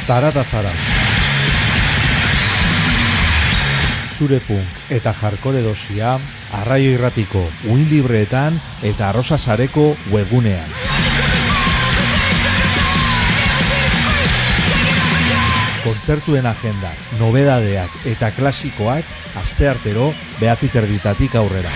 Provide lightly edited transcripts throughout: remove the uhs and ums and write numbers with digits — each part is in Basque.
Zarata zara. Zure punk eta hardcore dosia Arraio Irratiko uin libreetan eta Arrosa Sareko webgunean. Kontzertuen agenda, nobedadeak eta klasikoak asteartero 9:30 aurrera.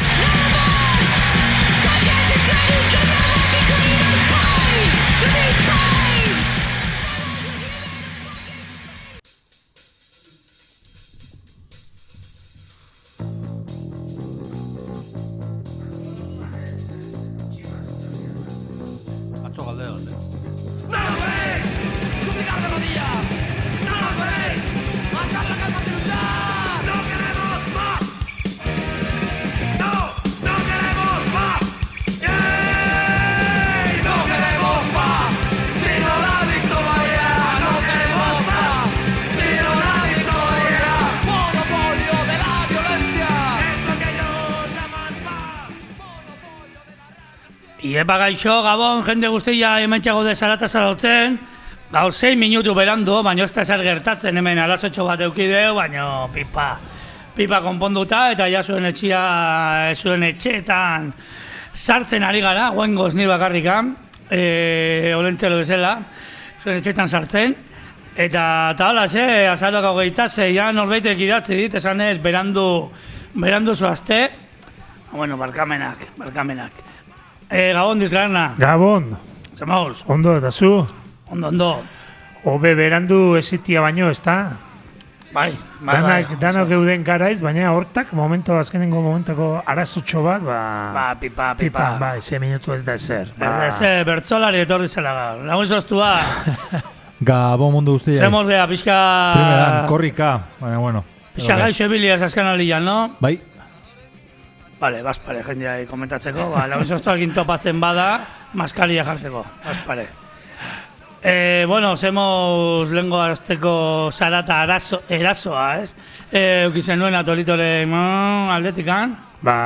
Iepa gaixo, Gabon, jende guztia hementxago de Zarata Zarautzen. Gaur 6 minutu berandu, baina ez da zer gertatzen hemen arazotxo bat eukideu, baina pipa konponduta eta ja zuen etxeetan sartzen ari gara, guengoz nire bakarrikan, olentzelo bezala, zuen etxeetan sartzen. Eta hola, azarok 26, norbaitek idatzi dit, esan ez, berandu zoazte. Bueno, barkamenak. Gabon dizgarna. Gabon. Zemauz. Ondo, eta zu? Ondo. Hobe berandu ezitia baino, ez da? Bai. Danak euden garaiz, baina hortak, azkenengo momentako arazutxo bat, pipa. Bai, 6 minutu ez da ezer. Ez da ezer, bertzolari etorri zela gaur. Lagun zoztua. Gabon mundu guztia. Zemos gea, pixka... Primeran, korrika, baina bueno. Pixka gaixo ebiliaz azkan alian, no? Bai. Bale, bazpare, jendeai komentatzeko. Lagun zoztua egin topatzen bada, maskaria jartzeko, bazpare. Bueno, zemos lengo azteko Zarata erasoa, ez? Eukizen nuen atolitoren aldetikan?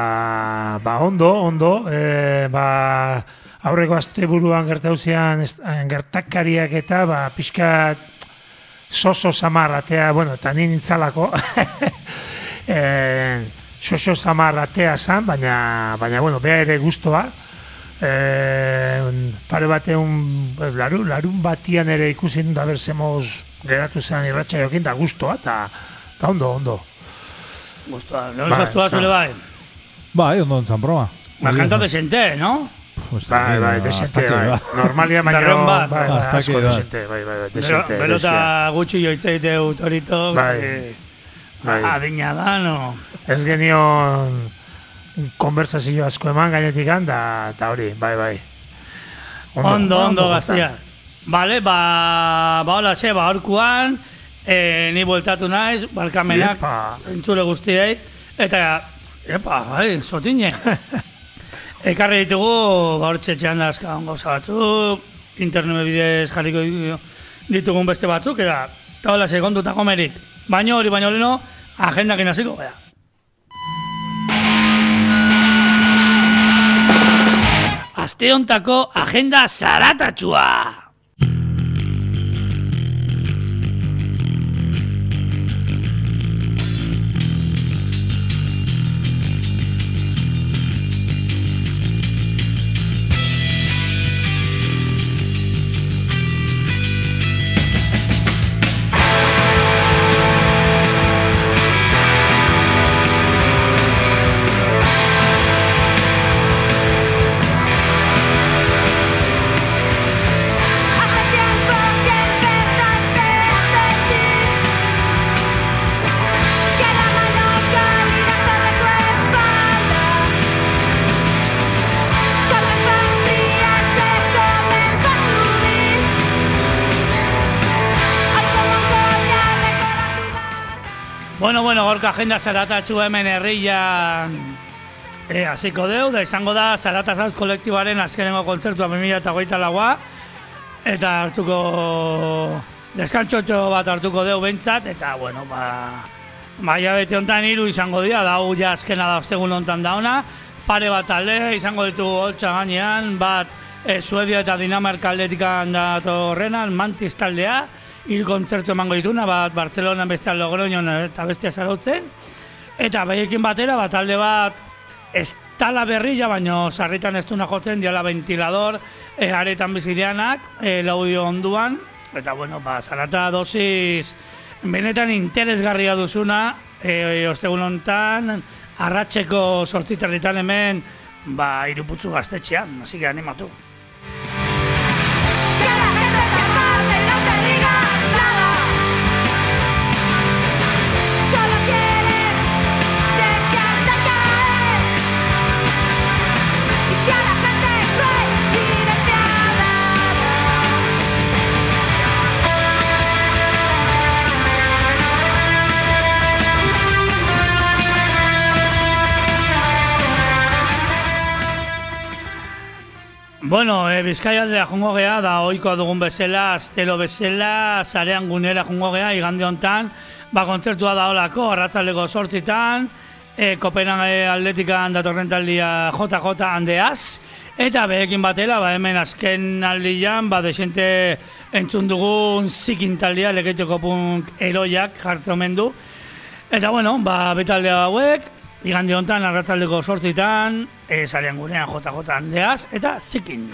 Ondo. Aurreko asteburuan gertauzian gertakariak eta pixka soso samarratea, eta nintzalako. Soso samarratea zan, baina beha ere guztoa. Pare batean, larun batian ere ikusin da berzemoz geratu zen irratxa jokin da guztoa, eta ondo. Guztoa, no zaztua zule bai? Bai, ondo entzan broma. Kanta desente, no? Bai, desente, bai. Normalia baino, asko desente, bai, desente. Belota gutxi joitzeite autorito, adina da, no? Ez genion konversazio asko eman gainetik da hori, bai. Ondo gaztia. Bale, hola xe, horkuan, ni bueltatu naiz, barkamenak, entzule guztiei, eta, zotine. Ekarri ditugu, gaur txetxean da azkan gauza batzuk, internet bidez jarriko ditugun beste batzuk, eta hola xe, kontuta komerik. Baina leno, agendakin hasiko gara. Aste hontako agenda zaratatxua! Bueno, gorka agenda zaratatxu hemen herrian hasiko deu, da izango da Zarata Zaz kolektibaren azkenengo kontzertua 2024a, eta hartuko deskantxotxo bat hartuko deu behintzat, eta bueno, hilabete honetan 3 izango dira, da ja azkena da ostegun honetan dauna, pare bat talde izango ditugu holtza gainean, bat Suedia eta Dinamarka atletikan datorrenan, Mantis taldea, 3 kontzertu emango dituna, bat Bartzelonan, bestea Logroñon eta bestea Zarautzen. Eta behiekin batera, talde bat estala berria, baina sarritan ez duna jotzen, diala ventilador, aretan bizideanak, laudio onduan. Eta bueno, zarata dosis benetan interesgarria duzuna, ostegun hontan, arratseko 8:30 hemen, Iruputzu gaztetxean, así que animatu. Bueno, Bizkaialdera jungo gea, da ohikoa dugun bezala, astero bezala, sarean gunera jungo gea, igande hontan, kontzertua da olako, arratzaldeko 8:00, Kopenhagen Atletikan datorren taldia JJ Andeaz, eta behekin batela, hemen azken aldian, desente entzun dugun zikin taldia, Lekeitioko punk eroiak jartzen omen du. Eta bueno, betaldea hauek, igande hontan, arratzaldeko 8:00, sarean gunean JJ Andeaz, eta zikin.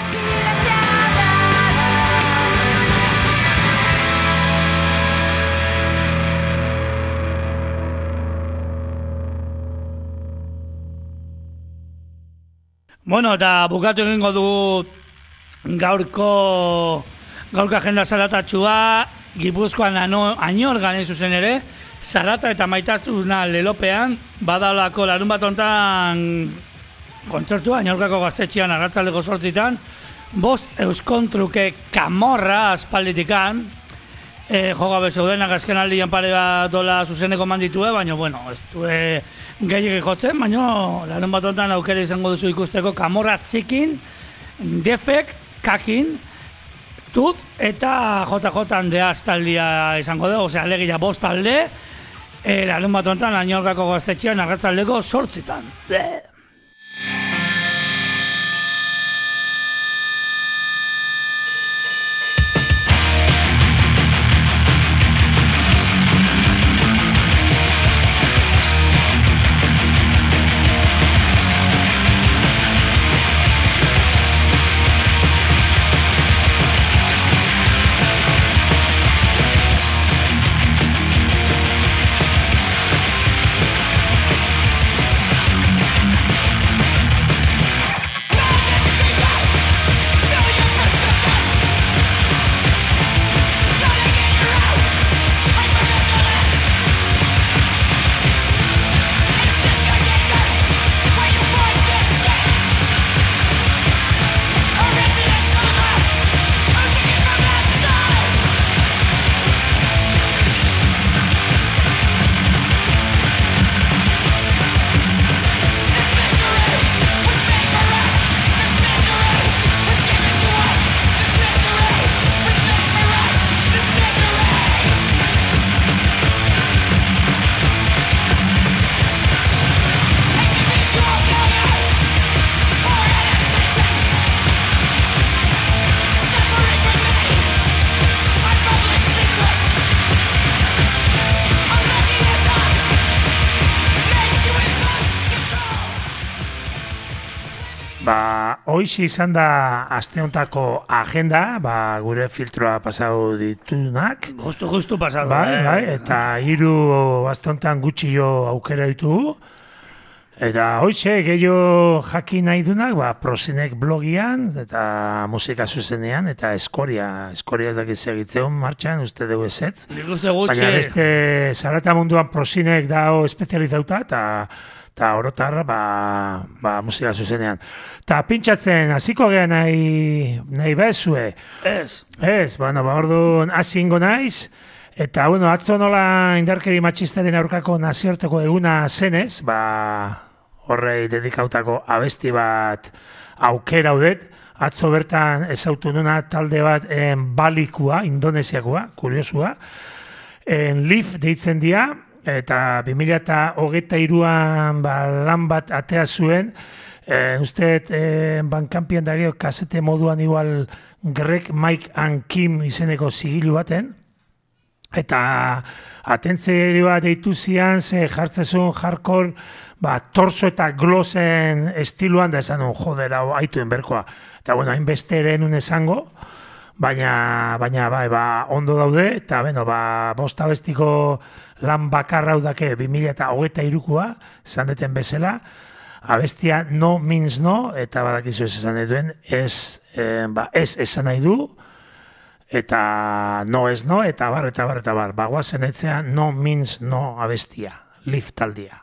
Bueno, eta bukatu egingo dugu gaurko agenda zaratatxua, Gipuzkoan Añorgan zuzen ere, zarata eta maitasuna lelopean, badalako larun bat hontan kontzertua, Añorgako gaztetxean arratzaldeko 8:00, 5 euskontruke kamorra aspalditikan, joga bezaudenak azken aldian pare bat dola zuzeneko manditue, baina, bueno, ez du gehiagik jotzen, baina larun bat hontan aukera izango duzu ikusteko kamorra zikin, defek, kakin, tuz eta JJ Andeaz taldia izango dugu, osea, alegia 5 talde, larun bat hontan Añorgako gaztetxean arratzaldeko 8:00. Hoize izan da asteontako agenda, gure filtroa pasau ditunak. Justu pasau. Eta 3 asteontan gutxi aukera ditugu. Eta hoize gehiago jakin nahi dunak, Prosinek blogian, eta musika zuzenean, eta Eskoria ez dakit segitzeun martxan, uste dugu ezetz. Baina beste zarata munduan Prosinek dao espezializauta, eta orotarra musika zuzenean. Eta pintxatzen, hasiko geha nahi bezue. Ez, orduan hasingo naiz, eta atzo nola indarkeri matxistaren aurkako nazioarteko eguna zenez, horrei dedikautako abesti bat aukera haudet, atzo bertan ezautu nuna talde bat Balikua, Indonesiakoa, kuriosua, Leaf deitzen dia, eta 2023an lan bat atea zuen, Usteet Bandcampian dago kasete moduan igual Greg, Mike and Kim izeneko zigilu baten, eta atentzioa deitu zian, ze jartzezun hardcore, torso eta glosen estiluan, da esan joder, hau haituen berkoa. Eta bueno, hainbeste ere nun esango, baina ondo daude, eta bost abestiko lan bakarra hau dake 2023koa, esan deten bezala, abestia no means no, eta badakizu ez esan duen, ez esan nahi du, eta no ez no, eta bar. Bagoazen etzea no means no abestia, live taldia.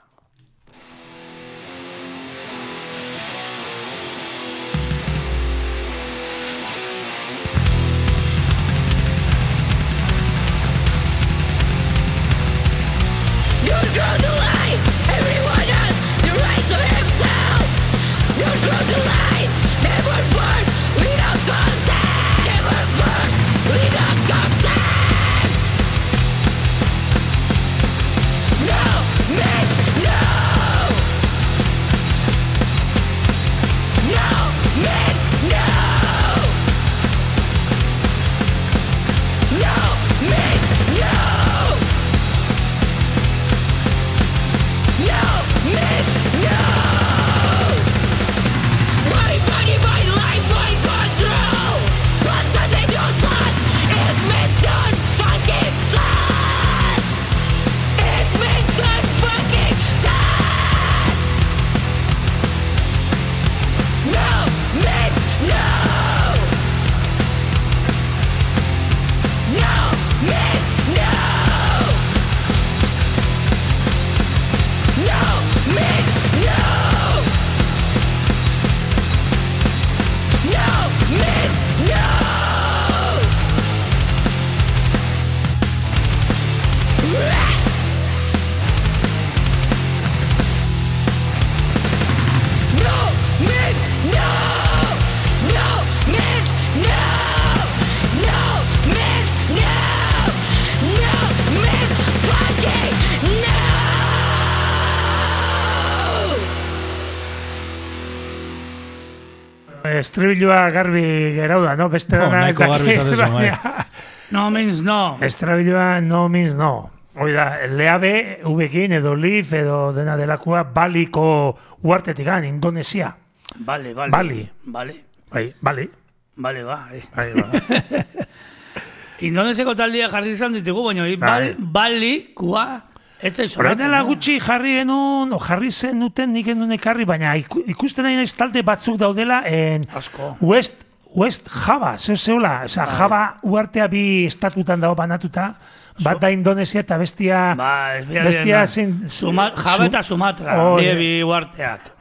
Estribilloa garbi gerau da, no? Beste dana ez da. No means no. Estribilloa no means no. Oida, leabe, ubekin, edo lif, edo dena delakua, baliko uartetik gan, Indonesia. Bali. Bali. Indonesiako taldia jarri izan ditugu, baina balikua... Horain dela gutxi jarri genuen, jarri zenuten nik genuen ekarri, baina ikusten nahi naiz talde batzuk daudela West Java, zeola, Java uartea bi estatutan dago banatuta, bat da Indonesia eta bestia... Java eta Sumatra, die bi uarteak.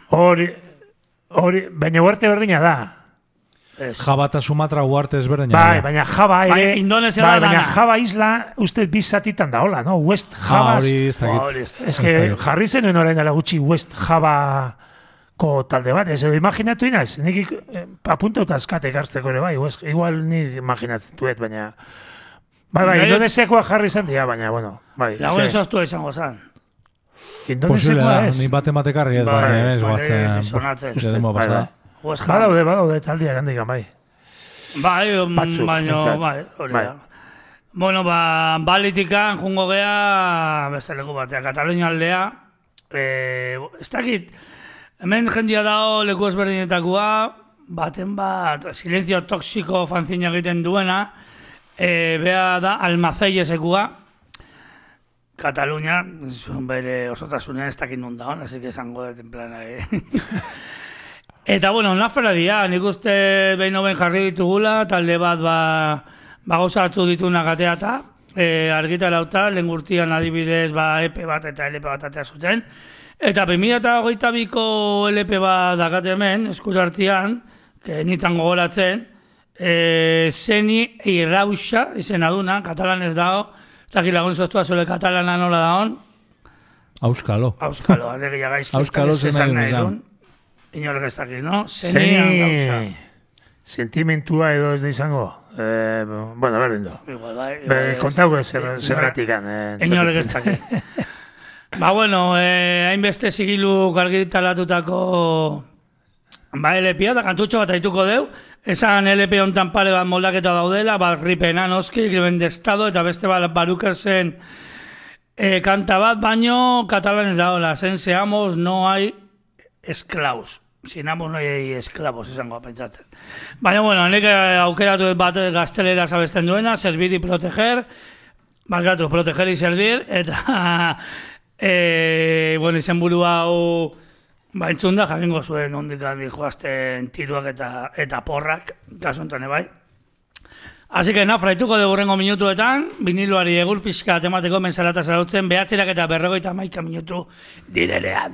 Baina uarte berdina da. Java eta Sumatra uarte ezberdina. Baina Java ere... Indonesia da baina Java isla uste bi zatitan da, hola, no? West Java... Ez que jarri zenuen orain dela gutxi West Java-ko talde bat. Ez edo imaginatu inaz, nik apuntauta azkate gartzeko ere bai, igual nik imaginatzen duet, baina... Indonesiakoa jarri zen dira, baina, bueno, bai. Lagun esoztu izango zan. Indonesiakoa ez. Ni baten karri, baina ez guatzen. Badaude taldia gandikan, bai. Hori da. Bueno, balitikan jungo gea, bezaleko batea, Katalunia aldea. Ez dakit, hemen jendia dago leku ezberdinetakoa, baten bat, Silencio Toxiko fanzina egiten duena, bea da Almaceiesekua, Katalunia, bere osotasunean ez dakit nun dagoen, así que esango deten plana. Eta, bueno, nafera dira, nik uste behin hoben jarri ditugula, talde bat gauza hartu dituna gateata, argitarauta, lehen gurtian adibidez EP bat eta LP bat atea zuten, eta 2022ko LP bat dakate hemen, eskutartian, nitan gogoratzen, Zeni Irrauxa, izena duna, katalan ez dago, ez dakit lagun zoztua zule katalana nola dagoen. Auskalo, alegia gaizki. Auskalo zen nahi duzan. Inorek ez dakit, no? Zeni sentimentua edo ez da izango. Bueno, berdin do. Kontauko zerratikan. Inorek ez dakit. Bueno, hainbeste zigilu argitaratutako Ba, LP-a da kantutxo bat aituko deu, esan LP hontan pare bat moldaketa daudela, Ripena noski, Crimen de Estado, eta beste Barukersen kanta bat, baino katalanez daola, zen seamos no hay esclavos. Sin amos no hay esclavos, esango pentsatzen. Baina, bueno, nik aukeratu bat gaztelera abesten duena, servir y proteger, barkatu, proteger y servir, eta, bueno, izen buru hau, entzun da, jakingo zuen ondik handi joazten tiruak eta porrak, kasu enten bai. Así que fraituko dugu rengo minutuetan, viniloari egur pixka temateko menzalata zarautzen, 9:51 minutu direnean.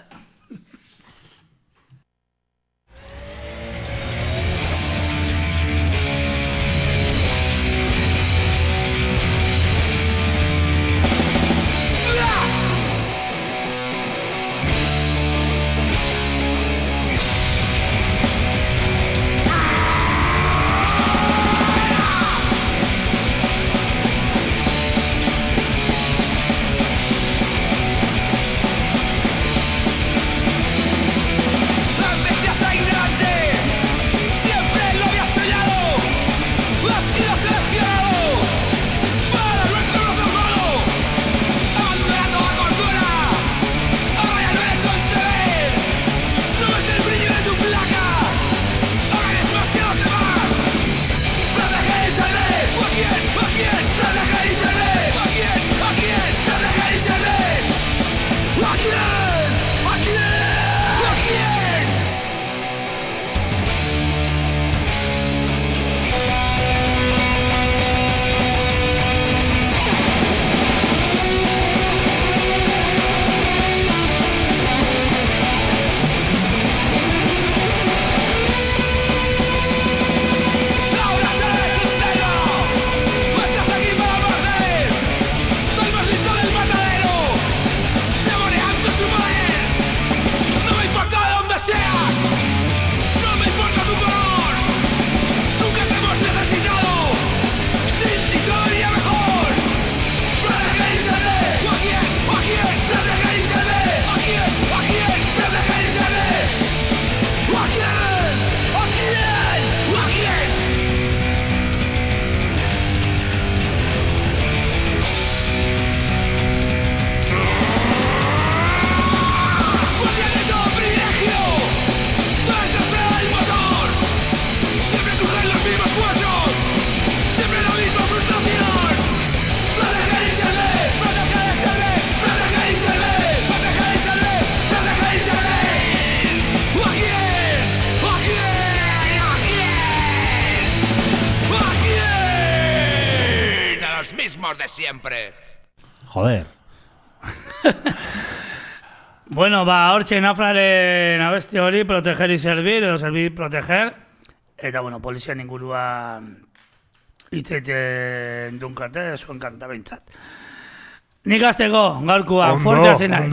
De siempre. Joder. Bueno, hortxe nafraren abesti hori, proteger y servir, edo servir y proteger. Eta, bueno, polizian inguruan hitzeiten dunkate, zuen kanta behintzat. Nik azteko, gaurkoan, fuerte azena.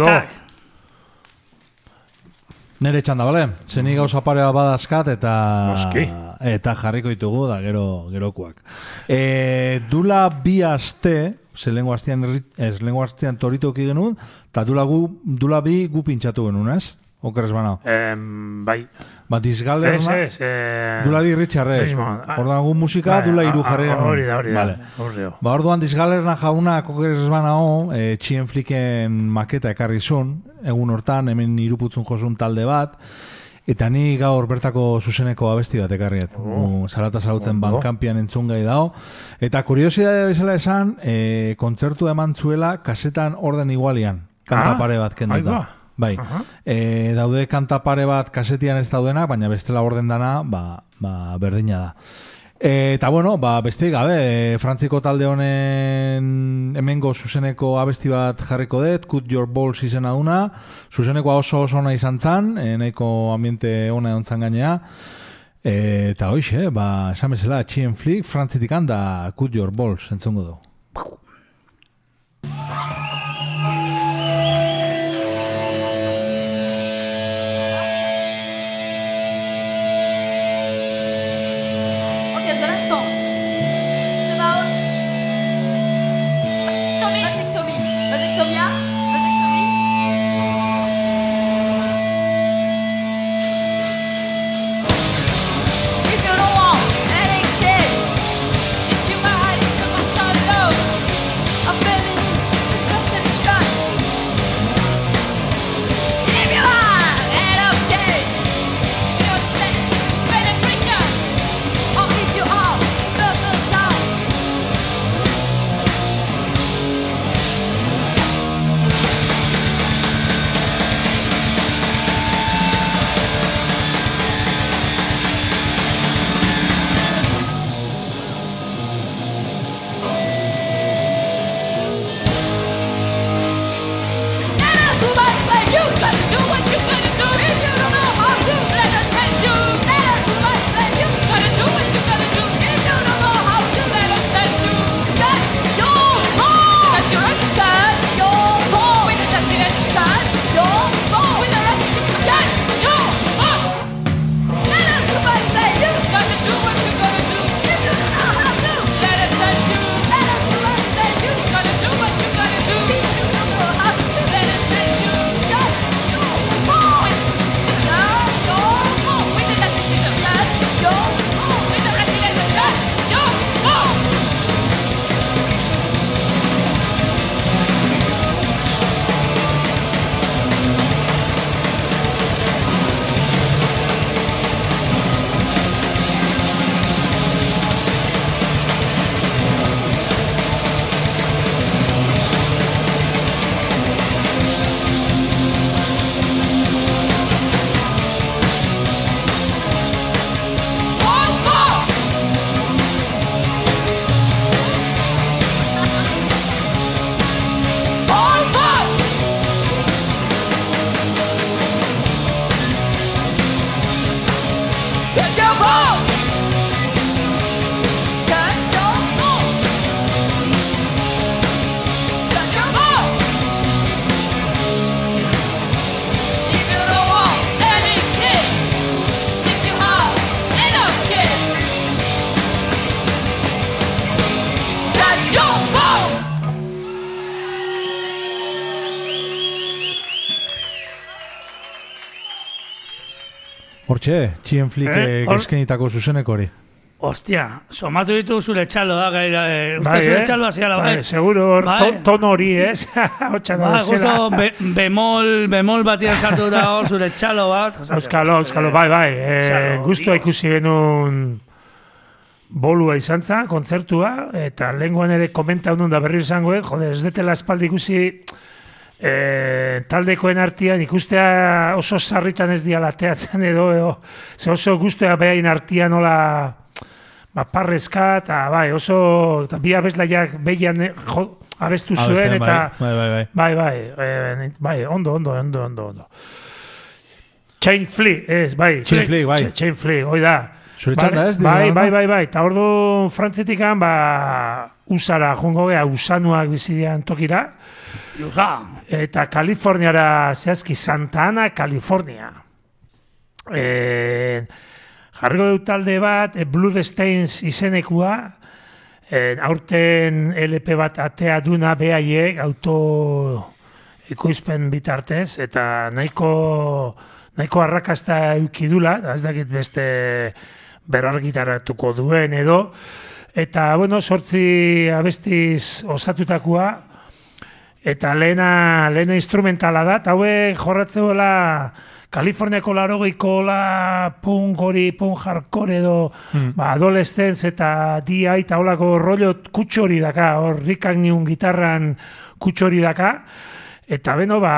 Nere txanda, bale? Zenik gauza pare bat badazkat eta jarriko ditugu da gerokuak. Dula bi aste, lehengo astean toritoki genuen, eta dula bi gu pintxatu genuen, ez? Okerrez banao. Bai. Disgalerna, dula bi Richarrez. Orduan gu musika, dula iru jarri genuen. Hori da. Orduan Disgalerna jauna okerrez banao, txien fliken maketa ekarri zun, egun hortan, hemen iruputzun josun talde bat, eta ni gaur bertako zuzeneko abesti bat ekarriet. Zarata zarautzen bankampian entzun gai dao. Eta kuriosidadea bezala esan, kontzertu eman zuela kasetan orden igualian, kanta pare bat kenduta. Bai, daude kanta pare bat kasetian ez daudenak, baina bestela orden dana, berdina da. Eta bueno, besteik gabe, Frantziko talde honen hemengo zuzeneko abesti bat jarriko dut, Cut Your Balls izena duna, zuzeneko oso ona izan zan, nahiko ambiente ona egon zan gainea, eta hoxe, esan bezala, Chien Flick, Frantzitik handa, Cut Your Balls, entzungo du. Hortxe, Chien Flick eskenitako zuzeneko hori. Ostia, somatu ditu zure txaloa, uste zure txaloa ziala, bai? Seguro, ton hori, ez? Justo bemol batian sartu da hor zure txalo bat. Euskalo, bai. Guztua ikusi genuen bolua izan zen, kontzertua, eta lehenguan ere komenta honun da berri izango, jode, ez detela espaldi ikusi taldekoen artean ikustea oso sarritan ez diala teatzen edo ze oso guztua behain artean nola parrezka, eta oso bi abeslaiak behian abestu zuen, eta bai, ondo. Chain Flick, ez, bai. Chain Flick, hoi da. Zure txanda ez? Bai, eta ordu frantzetikan, usara jongo gea, usanuak bizidean tokira, eta Kaliforniara, zehazki, Santa Ana, Kalifornia. Jarriko dut talde bat, Bloodstains izenekua, aurten LP bat atea duna behaiek, auto ekoizpen bitartez, eta nahiko arrakasta eukidula, ez dakit beste berargitaratuko duen edo, eta, 8 abestiz osatutakoa, eta lehena instrumentala da, eta hauek jorratzeola Kaliforniako 80ko punk hori, punk hardcore edo adolescence eta DI eta holako rollo kutxori daka, hor rikak niun gitarran kutxori daka, eta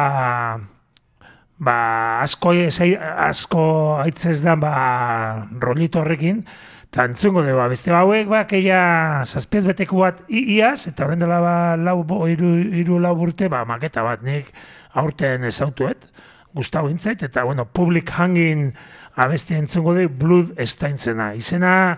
asko aitzez da rollito horrekin, eta entzungo dugu, beste hauek, keia zazpiez beteko bat iaz, eta horren dela iru lau urte, maketa bat nik aurten ezautuet, Gustavo intzait, eta, Public Hanging abesti entzungo dugu Bloodstainzena. Izena,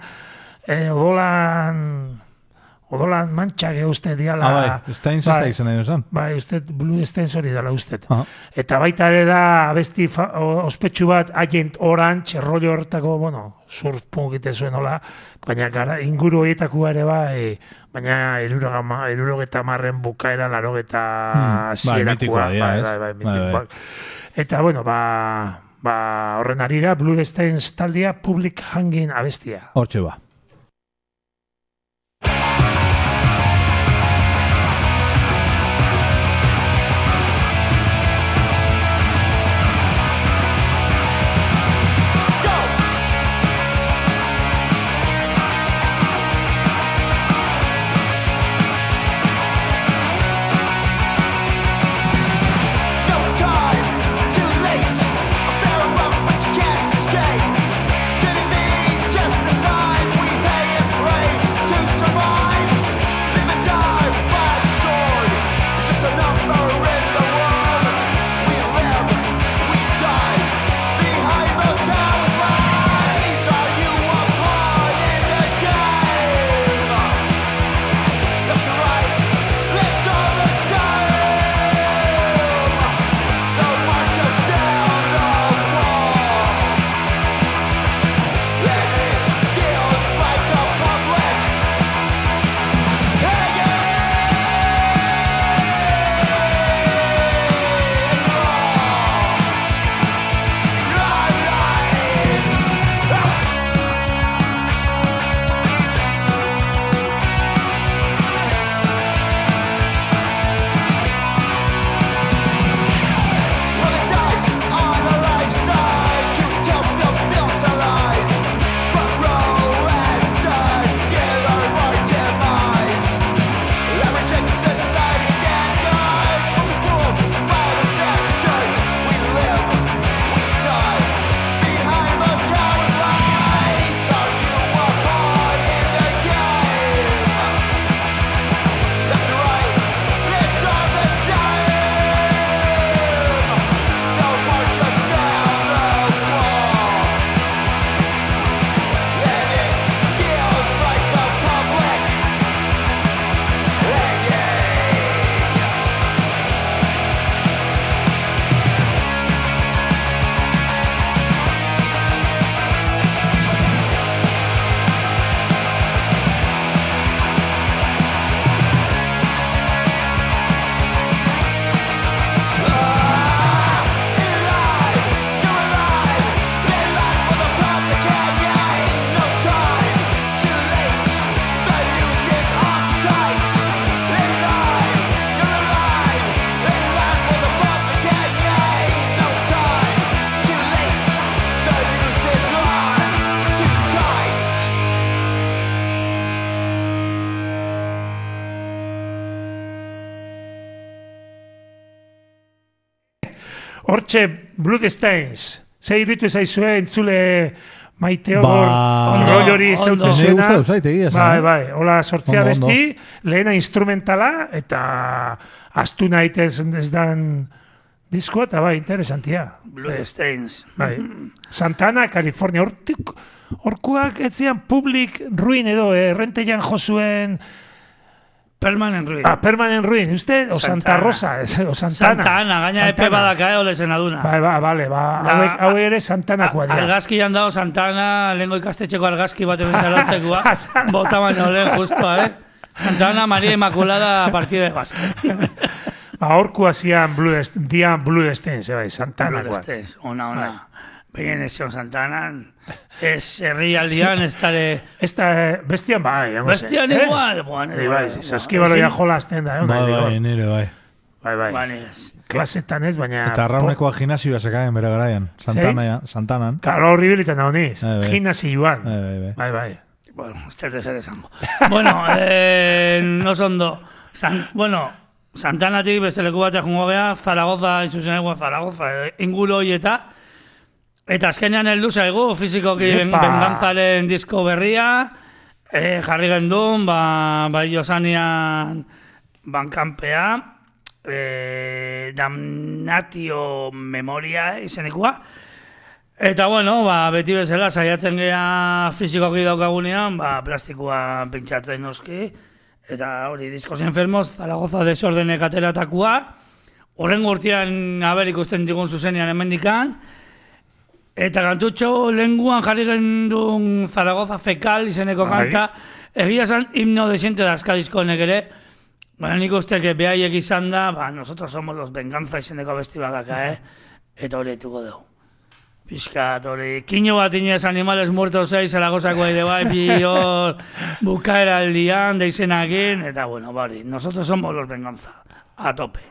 odolan mantxage uste diala. Stains ez da izena duzan. Uste Bloodstains hori dala uste. Eta baita ere da abesti ospetsu bat Agent Orange, rollo horretako, surf punk ite zuen hola, baina inguru horietako ere baina 70 bukaera, 80 zierakoa. Bai. Eta, horren arira, Bloodstains taldia Public Hanging abestia. Hortxe ba. Just decide Hortxe, Bloodstains. Zer iruditu zaizue entzule maite hor, rol hori zautzen zuena. Ne gusta egia esan. Bai, hola sortzea Ondo, besti, lehena instrumentala, eta astu nahi ez dan diskoa, eta bai, interesantia. Bloodstains. Bai. Santana, California, horkuak etzian public ruin edo, errentean josuen... Permanent Ruin. Permanent Ruin, uste? O Santa Rosa, o Santana. Santana, gaina epe badaka, olesen aduna. Bale, hau ere Santanakoa dira. Argazkian dago Santana, lehenko ikastetxeko argazki bat egin zalatzekoa. Bota baino lehen justoa, Santana, Maria Immaculada, partida de básquet. Horku hasian Bloodstains, Santanakoa. Bloodstains, ona. Bien esion Santanan, ez herrialdian, ez tale... Ez da, bestian bai, bestian igual, bai, saskibaloia jolazten da, bai, nire, bai. Bai. Klasetan ez, baina... Eta raunekoa gimnasioa sekaen bere garaian, Santanan. Karo horribilitan da honiz, gimnasioan. Bai. Bueno, ez dut ezer esango. Bueno, no sondo. Bueno, Santanatik beste leku bateak jungo geha, Zaragoza, inzuzen egua Zaragoza, inguru hoieta. Eta azkenean heldu zaigu, fizikoki Venganzaren disko berria, jarri gendun, bai Josanian bankanpea, Damnatio Memoria izenekua. Eta bueno, beti bezala saiatzen gea fizikoki daukagunean, plastikoa pintxatzen noski. Eta hori, Discos Enfermos, Zaragoza desordenek ateratakoa. Horren urtean haber ikusten digun zuzenean hemendikan. Eta kantutxo lenguan jarri gendun Zaragoza Fekal izeneko kanta. Egia esan himno desiente dazkadizko honek ere. Baina nik uste que behaiek izan da, nosotros somos los Venganza izeneko besti badaka, Eta hori etuko dugu. Piskat hori, kino bat inez Animales Muertos 6 Zaragozako aide bai, hor bukaera aldian, deizenakin, eta bueno, bari, nosotros somos los Venganza, a tope.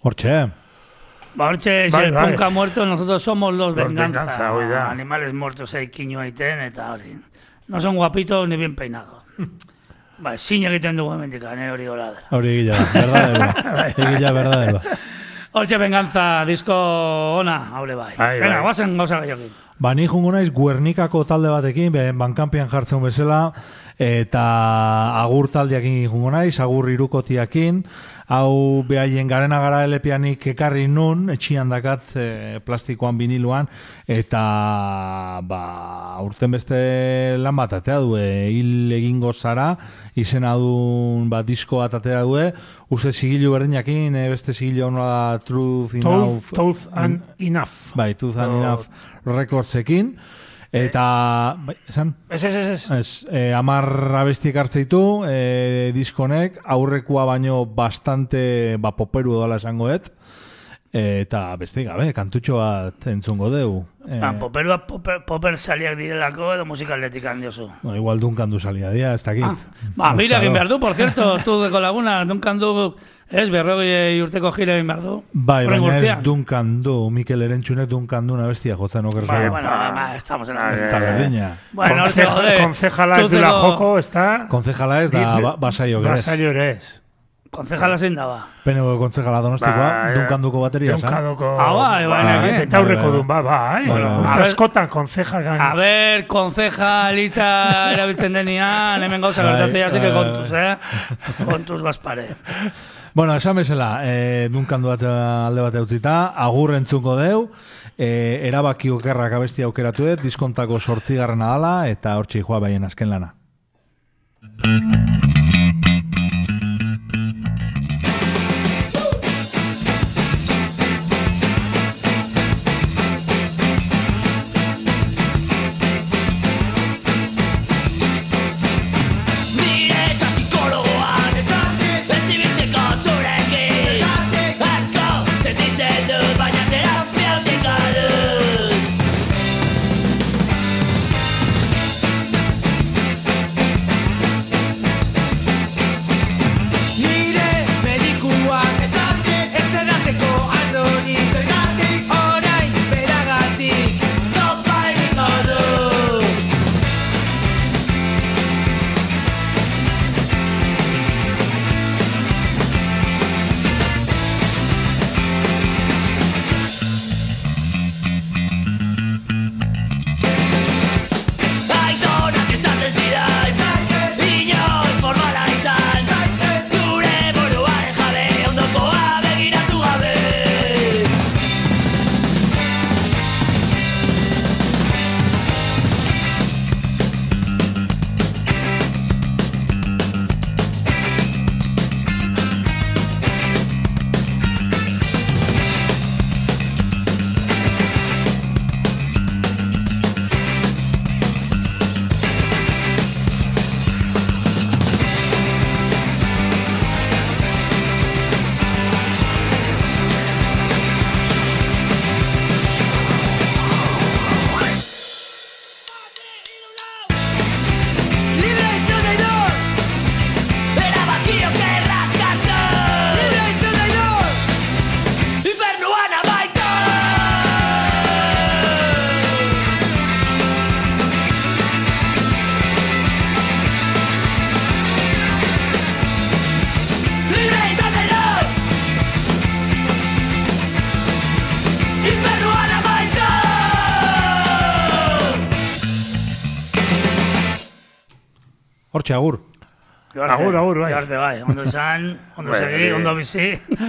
Hortxe. Hortxe, si el punk ha muerto, nosotros somos los venganza. Hoi da. Animales muertos eikiño aiten, eta hori. No son guapitos ni bien peinados. Zin egiten dugu hemendik, hori hola dela. Hori egila, verdadero. Egila, verdadero. Hortxe venganza, disko ona, haure bai. Venga, guazen gauza gaiokin. Ba, ni jungo naiz Guernikako talde batekin, bankanpian jartzen bezala, eta agur taldeakin jungo naiz, agur irukotiakin, hau behaien garena gara elepianik ekarri nun, etxian dakat plastikoan biniluan, eta urten beste lan bat atea du, hil egingo zara, izena duen disko bat atea du, uste zigilu berdinakin, beste zigilu honora Truth and Enough. Bai, Truth and Enough Recordsekin. Eta, esan? Ez. 10 abestiek hartzeitu, diskonek, aurrekoa baino bastante poperu dola esangoet, eta beste gabe, kantutxo bat entzungo deu. Poperua poper saliak direlako edo musikaletik handiozu. Igual Duncan du salia dia, ez dakit. Mira egin behar du, por cierto, tu deko laguna, Duncan du, berrogei urteko jire egin behar du. Bai, baina ez Duncan du, Mikel Erentxunek Duncan du una bestia jotzen okerzo. Bueno, estamos en la Esta berdina. Bueno, Concejala ez dela joko, ez da? Concejala ez da Basaio gerez. Basaio gerez. Concejala zein daba. PNV concejala donostikoa, Duncanduko bateria, san? Duncanduko. Eta aurreko dun, askotan concejal. A ver, concejal hitza erabiltzen denian, hemen gauza gertatzea, así que kontuz, kontuz bazpare. Bueno, esan bezala, Duncandu bat alde bat eutzita, agur entzungo deu, erabaki okerrak abestia aukeratuet, diskontako 8. dala, eta hortxe joa baien azken lana. Hortxe, agur. Agur, bai. Arte, bai. Ondo izan, ondo segi, ondo bizi.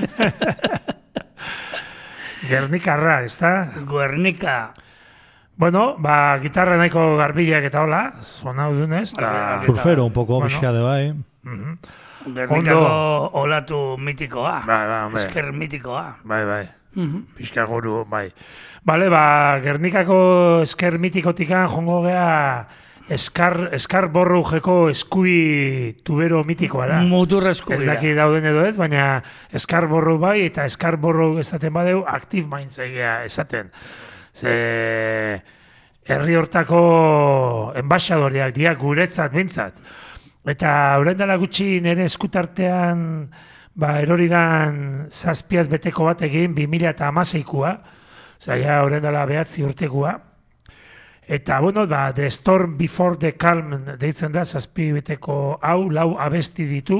Gernikarra, ez da? Guernica. Bueno, gitarra nahiko garbilak eta hola, zona udunez. Surfero, un poco bixade, bai. Gernikako olatu mitikoa. Bai, esker mitikoa. Bai. Pixka goru, bai. Bale, Gernikako esker mitikotikan jongo gea eskar borrujeko eskui tubero mitikoa da. Mutur eskubira. Ez daki dauden edo ez, baina eskar borru bai, eta eskar borru esaten badeu, active minds esaten. Ze herri hortako enbaixadoreak diak guretzat bintzat. Eta orain dela gutxi nire eskutartean eroridan 7 beteko bat egin 2016koa, ja horren dela 9 urtekoa. Eta, bueno, The Storm Before the Calm deitzen da, 7 beteko hau, 4 abesti ditu.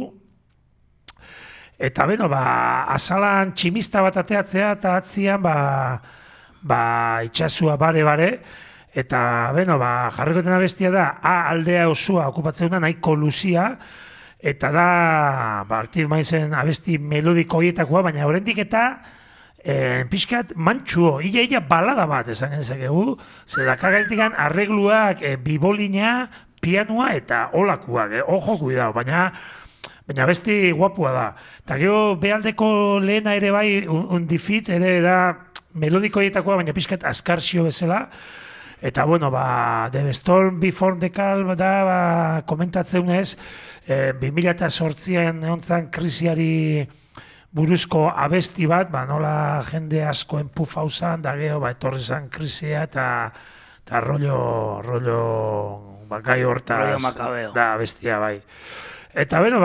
Eta, bueno, azalan tximista bat ateatzea, eta atzian, itxasua bare, eta, bueno, jarrikoten abestia da, aldea osua okupatzen da, nahiko luzia, eta da, Active Mindsen abesti melodiko horietakoa, baina oraindik eta pixkat mantxuo, ia balada bat esan genezakegu, zedakagentikan arregluak bibolina, pianoa eta olakuak, ojo kuidao, baina besti guapua da. Eta gero behaldeko lehena ere bai, Undefeat ere da melodiko horietakoa, baina pixkat askarzio bezala. Eta, bueno, The Storm Before the Calm da, komentatzeunez, 2008an egontzan krisiari buruzko abesti bat, nola jende asko enpufa usan, da geho, etorri zan krisia eta rollo gai hortaz da abestia bai. Eta, bueno,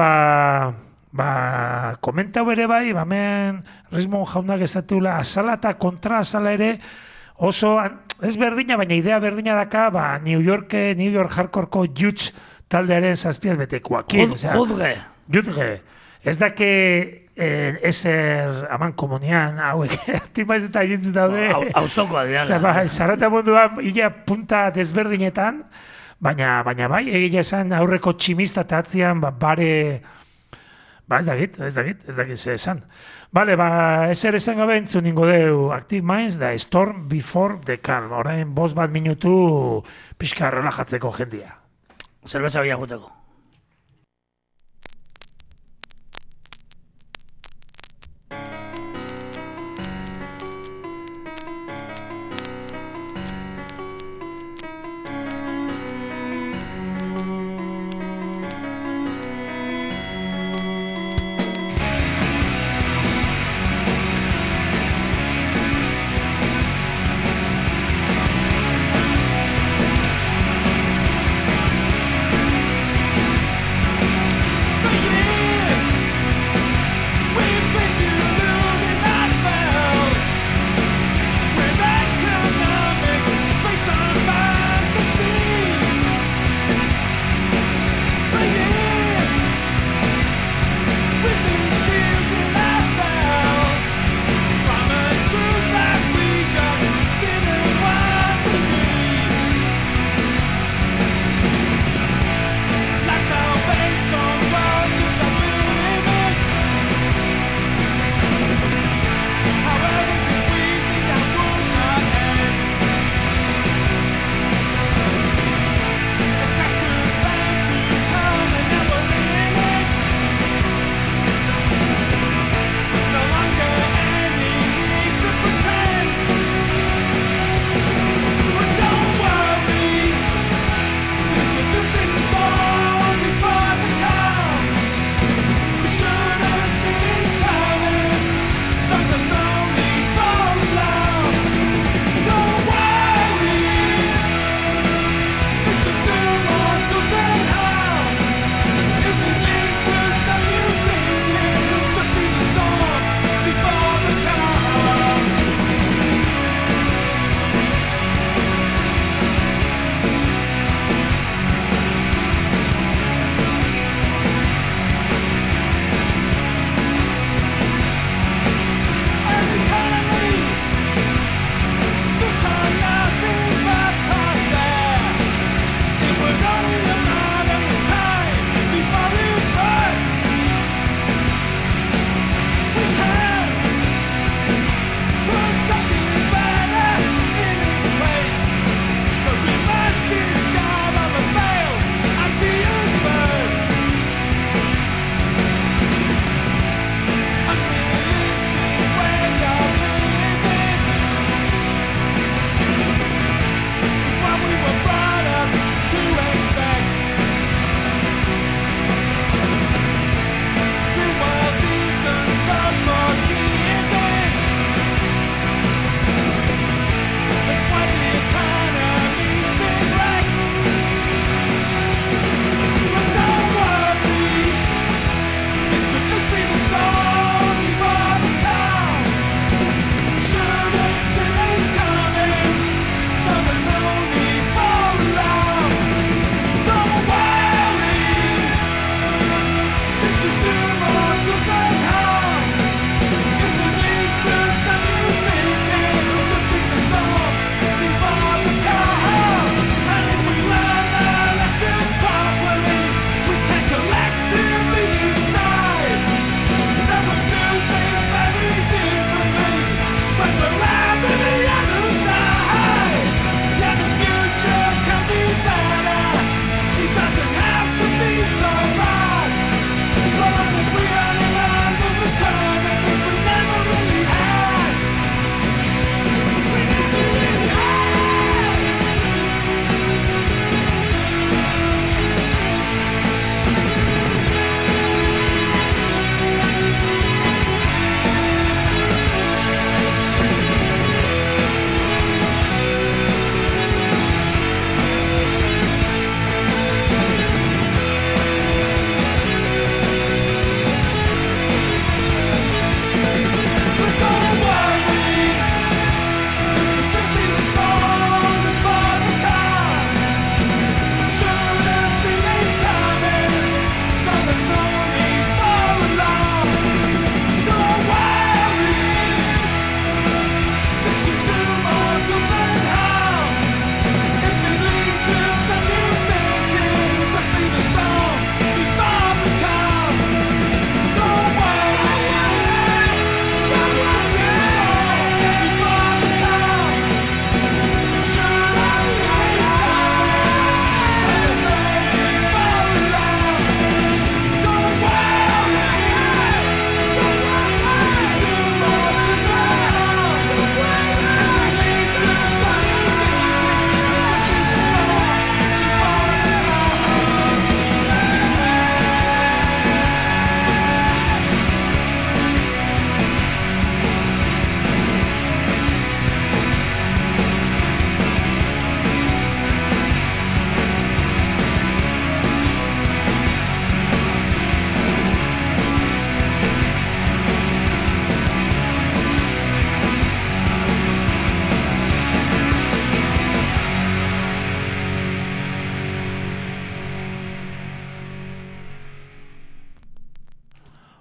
komentau ere bai, hemen Rismon jaunak esateula, azala eta kontra azala ere oso, ez berdina, baina idea berdina daka, New York hardcoreko Jutz taldearen 7 betekoakin. Jutge. Ez dake ezer aman komunian, hauek, Timaiz eta Jutz daude. Hauzoko adiala. Zarata munduan, ia punta desberdinetan, baina bai, egia esan aurreko tximista eta atzian, bare, ez dakit ze esan. Bale, ezer esan gabe entzun ningo deu Active Minds da Storm Before the Calm. Orain 5 minutu pixka relajatzeko jendia. Zerbeza bila juteko.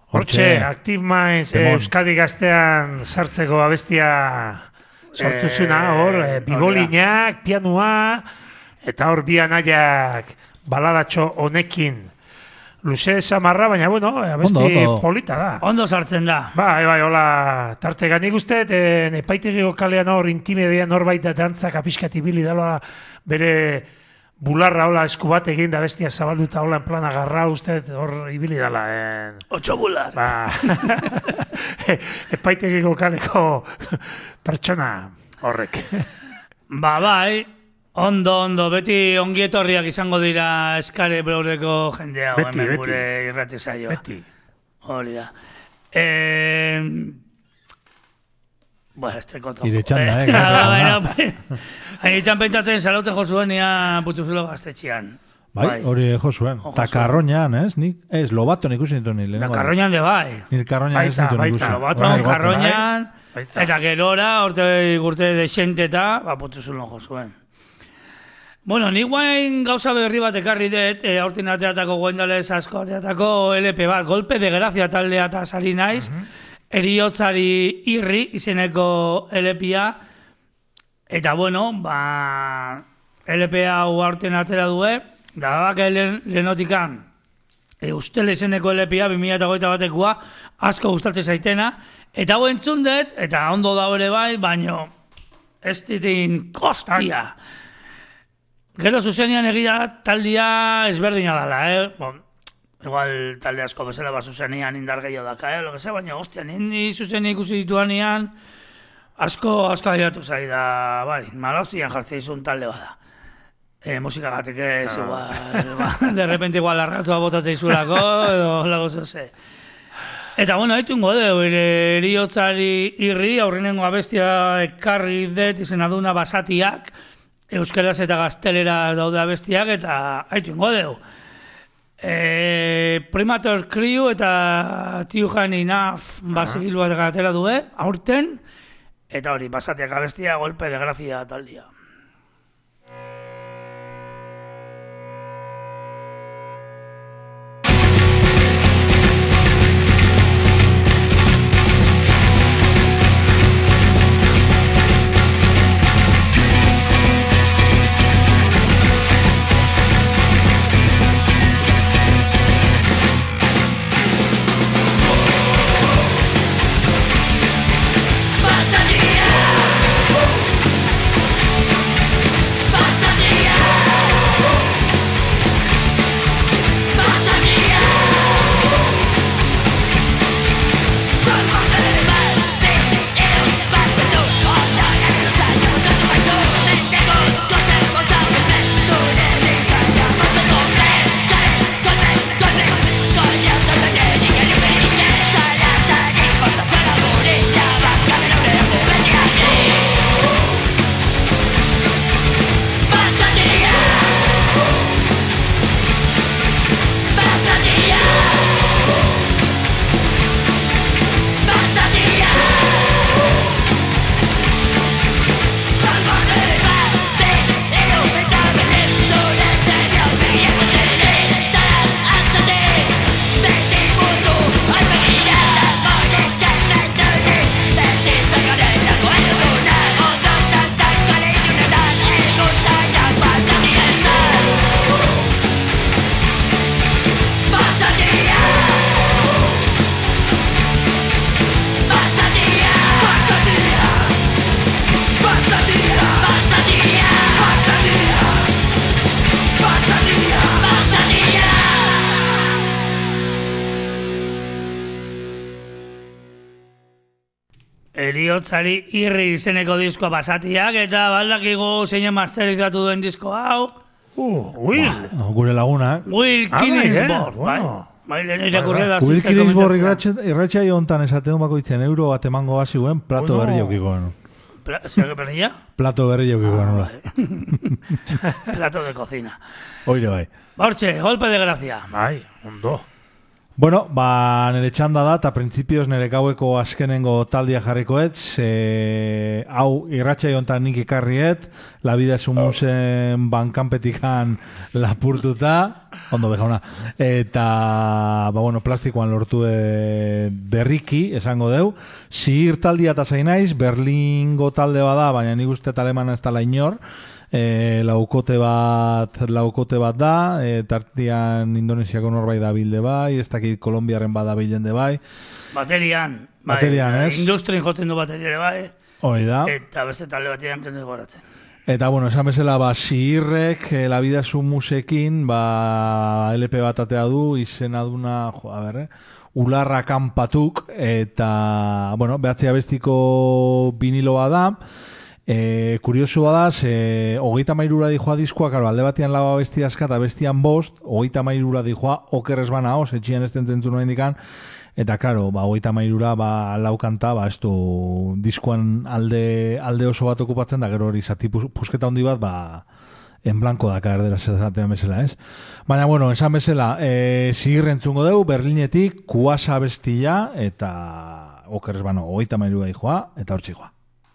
Hortxe, Active Minds Euskadi Gaztean sartzeko abestia sortu zuna, hor, bibolinak, pianua, eta hor bi anaiak baladatxo honekin. Luze samarra, baina, bueno, abesti polita da. Ondo sartzen da. Bai, hola, tarte ganik uste, epaitegiko kalean hor intimedia norbait da dantzak apiskat ibili dala bere bularra hola esku bat egin da bestia zabalduta hola en plan agarra uste hor ibili dala. 8 bular. Ba, epaitegiko kaleko pertsona horrek. Ba, bai. Ondo, beti ongietorriak izango dira eskare blogeko jendea. Beti. Gure irrati saioa. Beti. Hori da. Bueno, este koto. Ire txanda, Hainitan pentsatzen salaute jo zuen ea putzuzulo gaztetxean. Bai, hori jo zuen. Ta Karroñan, ez? Ez, Lobaton ikusi nitu nile. Da Karroñan de bai. Nil Karroñan ez nitu ikusi. Lobaton, Karroñan, eta gerora, urte desente eta putzuzulo jo zuen. Bueno, nik guain gauza berri bat ekarri dut, aurtin ateatako goendalez asko ateatako LP bat, Golpe de Gracia taldea eta sari naiz, Heriotzari irri izeneko LP-a, eta bueno, LP hau aurten atera due, da bak lehenotikan, Ustel izeneko LP-a 2008 batekoa, asko gustatzen zaitena, eta hau entzun dut, eta ondo da ere bai, baino ez ditin kostia. Gero zuzenean egia taldia ezberdina dela, Bon, igual talde asko bezala zuzenean indar gehiago daka, lo que sea, baina, hostia, nindi zuzene ikusi dituanean asko aiatu zaida, bai, malaustian jartzea izun talde bada. Musika gatik ez, igual, de repente igual arratua botatzea izurako, edo lago zoze. Eta, bueno, haitu ingo deu, Heriotzari irri, aurrenengo abestia ekarri dut izena duna basatiak, euskaraz eta gaztelera daude abestiak, eta haitu ingo deu. Primator Crew eta Tiujan Inaf bazigilu bat gatera due, aurten, eta hori, basatiak abestia, Golpe de Gracia taldia. Heriotzari irri izeneko diskoa basatiak, eta baldakigu zeinen masterizatu duen disko hau. Will. Gure lagunak. Will Killingsworth, bai. Bai, lehen irakurri da. Will Killingsworth irratxa hontan esaten bakoitzen euro bat emango baziguen, plato berri jaukiko genu. ¿Zerake berria? Plato berri jaukiko genu. Plato de cocina. Oire bai. Hortxe, Golpe de Gracia. Bai, ondo. Bueno, nire txanda da, eta printzipioz nire gaueko azkenengo taldia jarrikoet, hau irratxa jontan nik ekarriet, la vida es un musen bankanpetikan lapurtuta, ondo bejauna, eta, plastikoan lortu berriki, esango deu, zihir taldia eta zainaiz, Berlingo talde bada, baina nik uste alemana ez dala inor, laukote bat da, tartian Indonesiako norbait da bilde bai, ez dakit Kolombiaren bada bilende bai. Baterian, ez? Industrien joten du bateriare bai. Hori da. Eta beste talde batean kendu goratzen. Eta, esan bezala, zihirrek, La vida es un musekin, LP bat atea du, izena duna, Ularra kanpatuk, eta, behatzea bestiko viniloa da. Kuriosua da, 33 dijoa diskoa, alde batian lau abesti aska eta bestian bost, 33 dijoa okerrez bana hoz, etxian ez tententu noen dikan, eta, 33 lau kanta, ez du diskoan alde oso bat okupatzen, da gero hori zati pusketa handi bat, en blanko daka erdera zezatean bezala, ez? Baina, esan bezala, zigirrentzungo deu, Berlinetik, kuasa bestia, eta okerrez bana 33 dijoa, eta hortzi joa.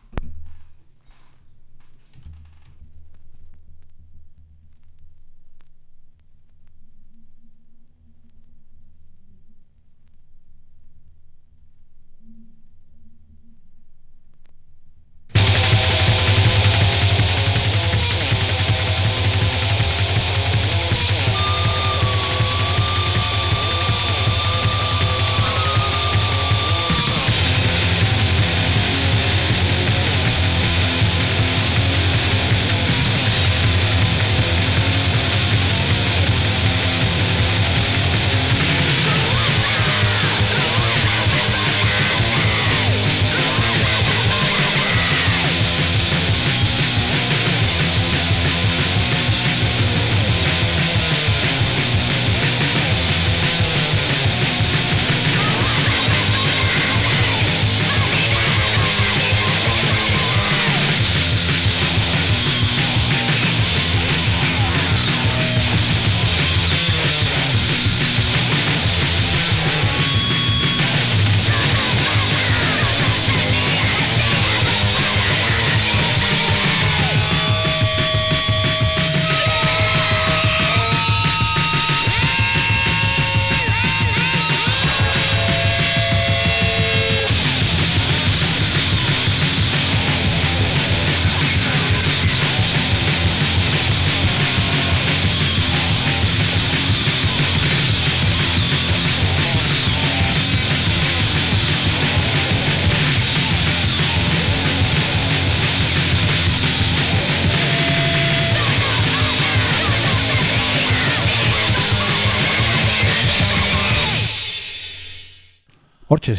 Hortxe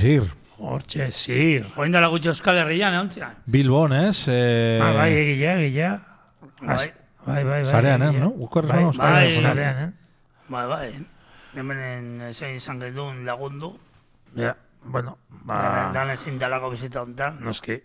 zir. Oin dala gutxi Euskal Herrian, egontzian. Bilbon, ez? Bai, egia. Bai. Zarean, no? Ukorrez Bai, zarean, Bai. Hemenen zein izan gedun lagundu. Ja, Dan ezin dalako bizita hontan. Noski.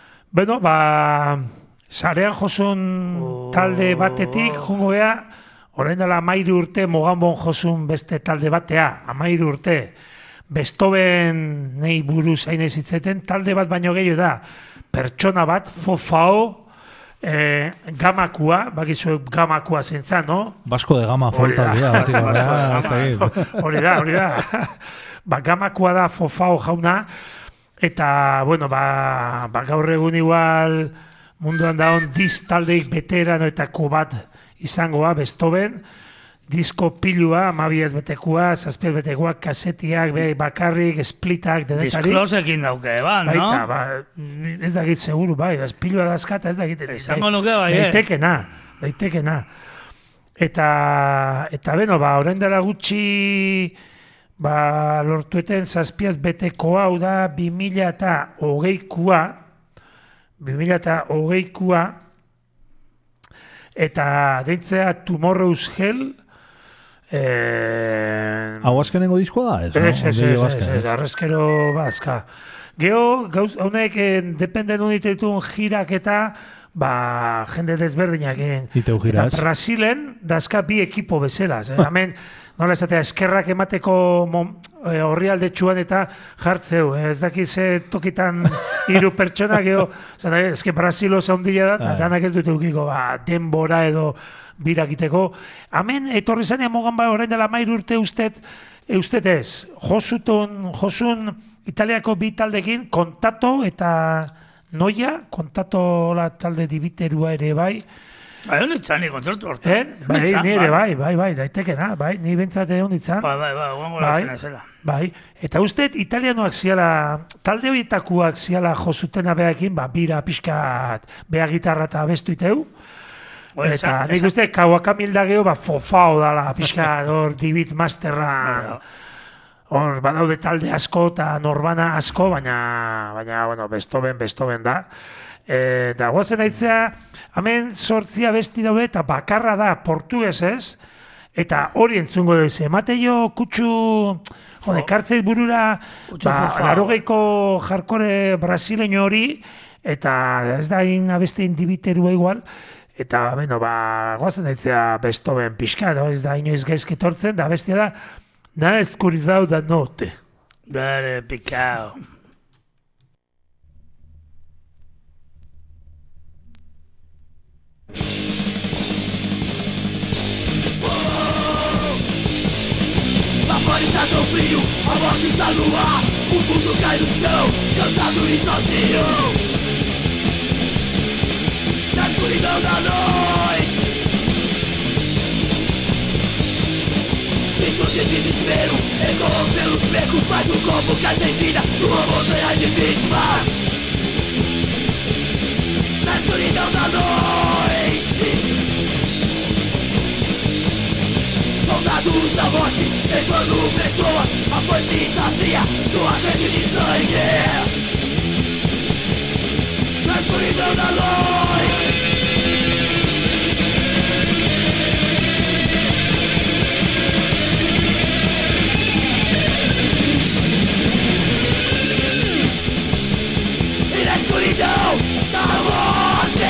Zarean josun talde batetik, jungo gea, orain dela 13 urte Moganbon josun beste talde batea, 13 urte. Bestoben nei buruz hain ezitzeten, talde bat baino gehiago da, pertsona bat, Fofao, gamakua, bakizu gamakua zentzan, no? Basko de gama foltaldia. Hori da. Gamakua da Fofao jauna, eta, gaur egun igual munduan daun diz taldeik beteranetako bat izangoa, Bestoben, disko pilua, 12 betekua, 7 betekua, kasetiak, bakarrik, splitak, denetari. Disklosekin dauke, no? Baita, ez da git seguru, pilua dazkata ez da git. Izango nuke, Daitekena. Eta orain dela gutxi, lortueten 7 beteko hau da 2020koa, eta deintzea Tomorrow's Hell, Hau azkenengo diskoa da, ez, arrezkero bazka. Geo, honek dependen unititun jirak eta jende desberdinak Iteu giraz. Eta Brasilen dazka bi ekipo bezala. Hemen, nola esatea, eskerrak emateko horri aldetxuan eta jartzeu. Ez dakiz tokitan 3 pertsona geho. Ezke Brasilo zaundila da, eta danak ez dut eukiko denbora edo birakiteko. Hemen, etorri zanean mogan orain dela 13 urte ustet ez. Josun Italiako bi taldekin kontato eta noia, kontato talde dibiterua ere bai. Honitzan, ni kontratu hortu. Bai, ni ere bai, daitekena, bai, ni bentsate honitzan. Bai, guango latzen ezela. Bai, eta ustet italianoak ziala, talde horietakuak ziala josutena behakin, bira pixkat, beha gitarra eta abestu iteu. Eta nik uste, kauakamildageo, fofao dala, pixkat, hor, dibit masterra. Hor, badaude talde asko eta norbana asko, baina bueno, bestoben da. Da, guazen aitzea, hemen 8 abesti daude eta bakarra da portugesez, eta hori entzungo duz, emateio kutsu, kartzeit burura, 80ko jarkore brasileño hori, eta ez da abesti indibiterua igual, eta, guazen aitzea bestoben pixka, ez da inoiz gaizki tortzen, da abestia da, Na escuridão da noite. Dale, picao. Lá fora está tão frio, a morte está no ar. O mundo cai no chão, cansado e sozinho. Na escuridão da noite. Gritos de desespero ecoam pelos becos, mas o corpo cai sem vida numa montanha de vítimas. Na escuridão da noite, soldados da morte ceifando pessoas, a foice sacia sua sede de sangue. Na escuridão da noite. Escuridão da morte.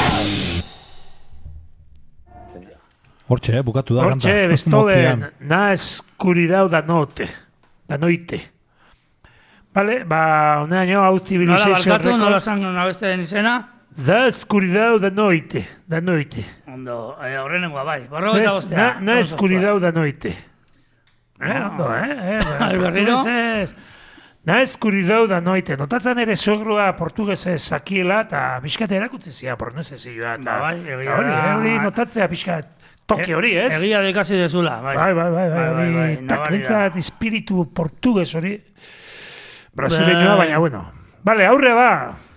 Hortxe, bukatu da. Hortxe, bestoben, na escuridão da noite. Da noite. Vale, un año hau Civilization Records. Nola balkatu, nola zangon abestearen izena? Da escuridão da noite. Da noite. Ondo, horrenengoa bai. Borrogeta bostea. Na escuridão da noite. Ondo, Berriro? Na escuridão da noite. Notatzen ere sogrua portugesez zakiela eta pixkat erakutzi zia pornezezioa. Hori notatzea pixkat toki hori, ez? Egia dekasi dezula. Bai. Taklintzat espiritu portugues hori. Brasileñoa, baina bueno. Vale, aurre ba.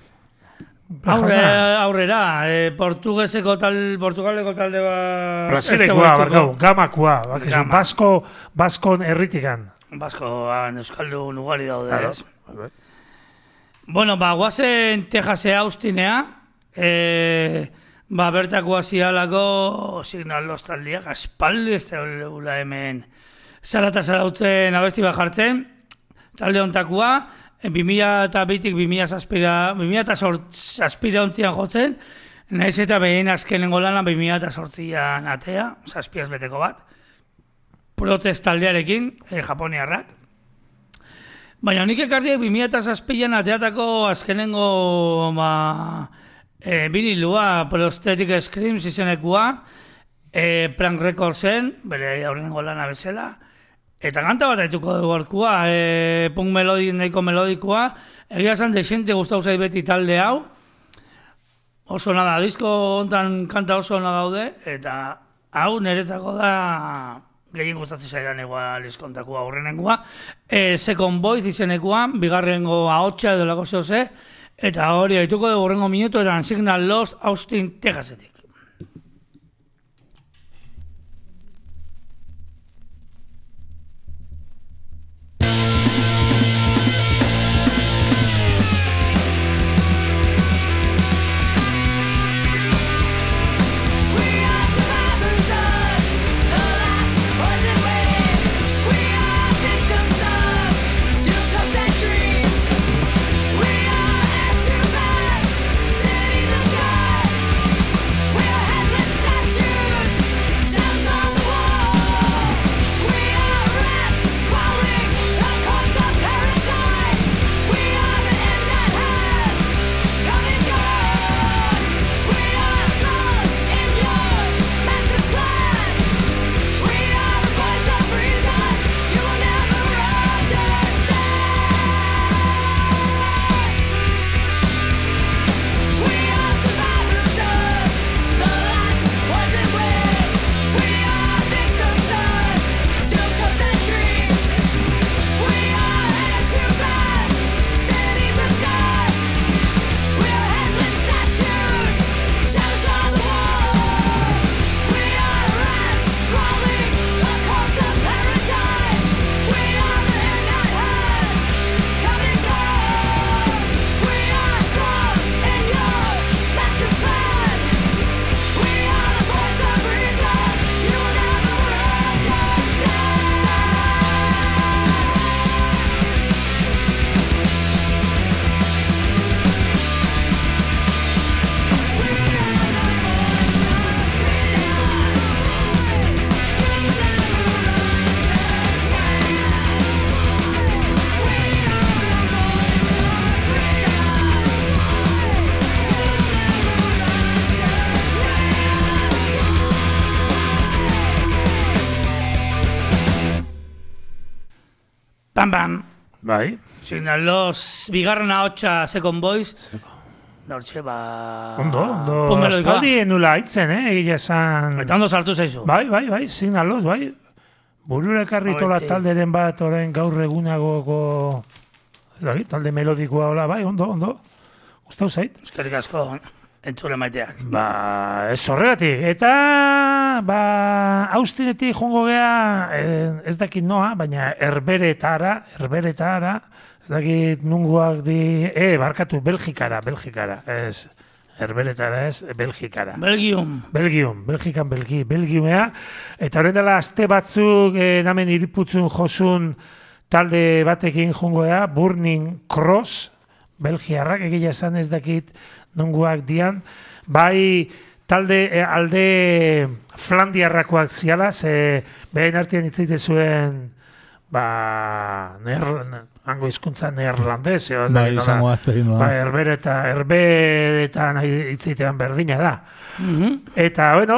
Aurrera, portugaleko talde bat... Brasilekoa, barkau, gamakoa. Baskon erritikan. Baskoan euskaldun ugari daude, ez? Bueno, guazen Texase Austinea, bertako zialako Signal Los taldiak, aspaldi ez da hemen zara zarautzen abesti bat jartzen, talde ontakoa, 2002-tik 2007 ontzian jotzen, nahiz eta behin azkenengo lana 2008an atea, 7 beteko bat, protest taldearekin, japoniarrak. Baina nik ekarriek 2007an ateatako azkenengo vinilua, Prosthetic Screams izenekua, Prank Recordsen, bere aurrenengo lana bezala, eta kanta bat haituko dugu orkua, punk nahiko melodikoa, egia esan desente gustau zait beti talde hau, oso nada, disko hontan kanta oso nada daude, eta hau niretzako da gehien gustatzen zaidan igual izkontakoa aurrenengoa, Second Voice izenekua, bigarrengo ahotsa edo lako zehose, eta hori haituko dugu horrengo minutu, eta Signal Lost Austin, Texasetik. Cities of dust. Bam, bam. Bai. Signalos, bigarren ahotsa Second Voice. Dortxe, Ondo, Pomeloikoa. aspaldi nula haitzen, egia esan. Eta ondo sartu zaizu. Bai, signalos, bai. Burura ekarri tola talderen bat, orain gaur egunagoko, ez dakit, talde melodikoa, hola, bai, ondo. Gustau zait. Eskerrik asko, entzule maiteak. Ez horregatik. Eta, austinetik jongo gea, ez dakit noa, baina herberetara, ez dakit nungoak barkatu, Belgikara, ez, herberetara ez, Belgikara. Belgiumea. Eta horren dela, aste batzuk, namen iriputzun josun talde batekin jongoa, Burning Cross, Belgiarrak, egia esan ez dakit nungoak dian, bai talde alde flandiarrakoak ziala, behen artean hitzaite zuen, hango hizkuntza neerlandez, herberetan hitzaitean berdina da. Eta, bueno,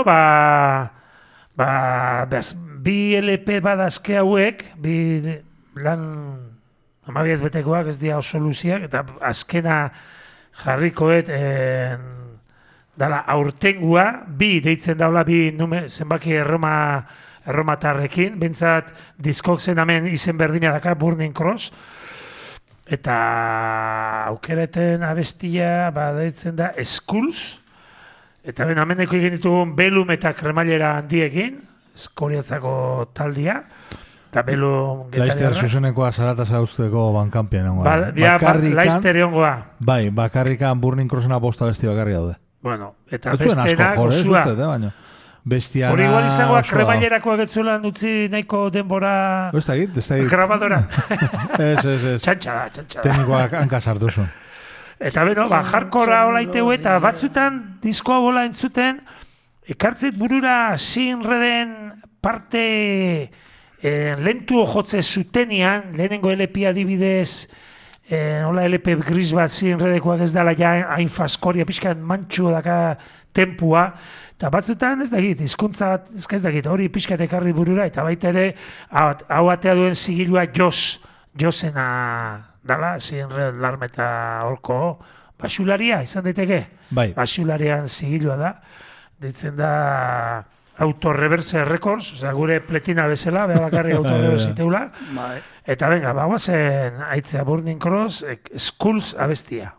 bi LP badazke hauek, bi lan amabiaz betekoak ez dira oso luziak, eta azkena jarrikoet dala aurtengua, bi deitzen daula bi zenbaki erromatarrekin, bintzat diskok zen hemen izen berdina daka, Burning Cross, eta aukereten abestia deitzen da Skulls, eta hemeneko egin ditugun Belum eta Kremailera handiekin, Eskoriatzako taldia, eta Belum Laizter zuzenekoa zarata zarauzteko bankanpien ongoa. Laizter egongoa. Bai, bakarrikan Burning Crossena bosta besti bakarri daude. Bueno, eta bestena gozua. Bestiana... Hori igual izangoa kremailerakoak etzuelan utzi nahiko denbora... Ez da git. Grabadora. Ez. Txantxa da. Teknikoak hankasartuzun. Eta beno, jarkora hola iteu eta batzutan diskoa bola entzuten, ekartzet burura Sinreden parte lentu jotze zutenian, lehenengo LP adibidez, hola LP gris bat Sinredekoak ez dala ja hain faskoria, pixkan mantxu daka tempua, eta batzutan ez dakit, hizkuntza bat, ez dakit, hori pixkat ekarri burura, eta baita ere, hau atea duen zigilua Josena dala, Sinred Larmeta horko, basularia izan daiteke? Bai. Basularian zigilua da, deitzen da Autoreverse Records, oza, gure pletina bezala, beha bakarri autoreverse iteula. Eta venga, bagoazen aitzea Burning Cross, Skulls abestia.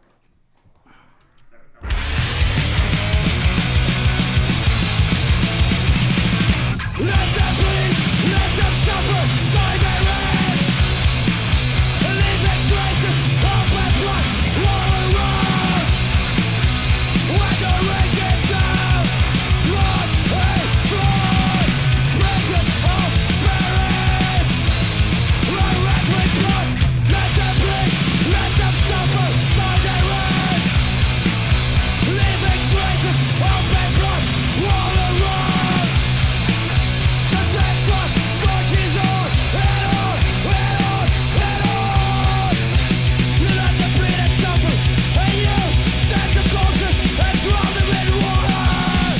Let them bleed, let them suffer, by their hands. Leaving traces of my blood all around. When the rain gets down, blood and blood, breaking of Paris. Run red with blood, let them bleed, let them suffer, by their hands. Leaving traces of my blood all around. The death squad marches on and on and on and on. You let them bleed and suffer, and you stand the closest and drown them in water.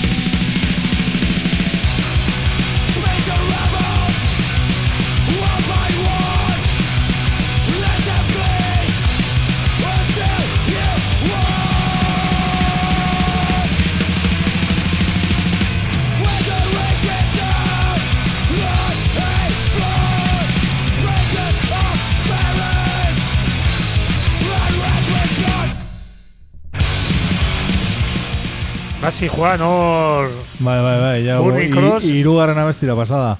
Make the rebels one by one. Let them bleed until you want. When the rain gets down, blood and blood, breaking of Paris. Run red with blood. Basi Juan, hor Bai, ja, Burning Cross. hirugarren abestira pasada.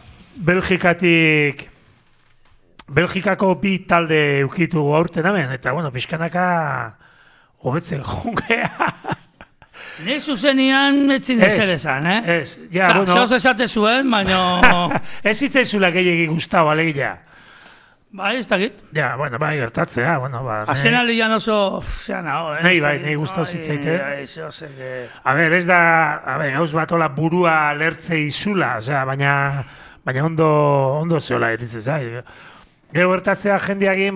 Belgikako bi talde eukitugu aurten hemen, eta bueno, pixkanaka hobetzen jungea. Ni zuzenian etzin ezer esan, Ez, ja, bueno. Zeoz esate zuen, baina... Ez zitzaizula gehiagi gustau alegia. Bai, ez dakit. Ja, bueno, bai, gertatzea, bueno, ba... Azken aldian oso... Zean hau, Nei gustau zitzaite. A ber, ez da... A ber, gauz bat hola burua lertze izula, osea, baina ondo zeola eritzen zai. Gero gertatzea jendeagin,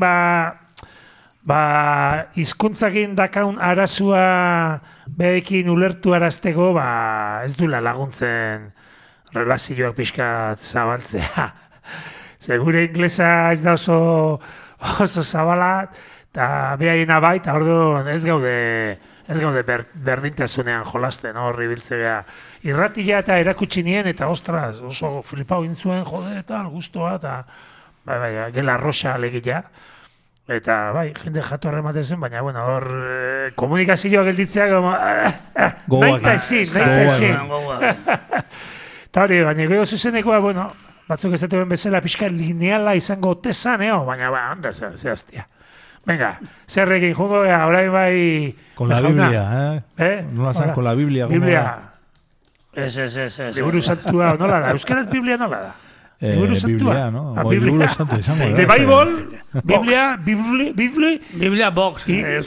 hizkuntzakin dakaun arazua behekin ulertu arazteko, ez duela laguntzen relazioak pixkat zabaltzea. Ze gure inglesa ez da oso zabala, eta behaiena bai, eta orduan ez gaude berdintasunean jolasten, horri biltzea. Irratia eta erakutsi nien, eta ostras, oso flipau intzuen, jode, eta gustoa, eta bai, gela roxa alegia. Eta bai, jende jatorra ematen zuen, baina bueno, hor komunikazioa gelditzea naita ezin. Eta hori, baina gero zuzenekoa, bueno, batzuk ez duen bezala pixka lineala izango tesan, baina onda zehaztia. Venga, zer egin, jungo, orain bai... Con la Biblia, Nola zan, con la Biblia. Biblia. Ez. Liburu santua, nola da? Euskaraz Biblia nola da? Liburu santua. Biblia, no? Liburu santua izango da. The Bible, Biblia box.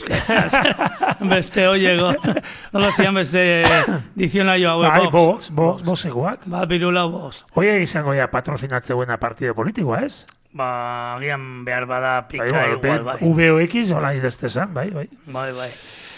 Beste oiego. Nola zian beste dizionario hauek box. Box eguak. Birula box. Oie izango ja patrozinatze buena partido politikoa, ez? Agian behar bada pika igual, bai. VOX, hola idaztezan, bai. Bai.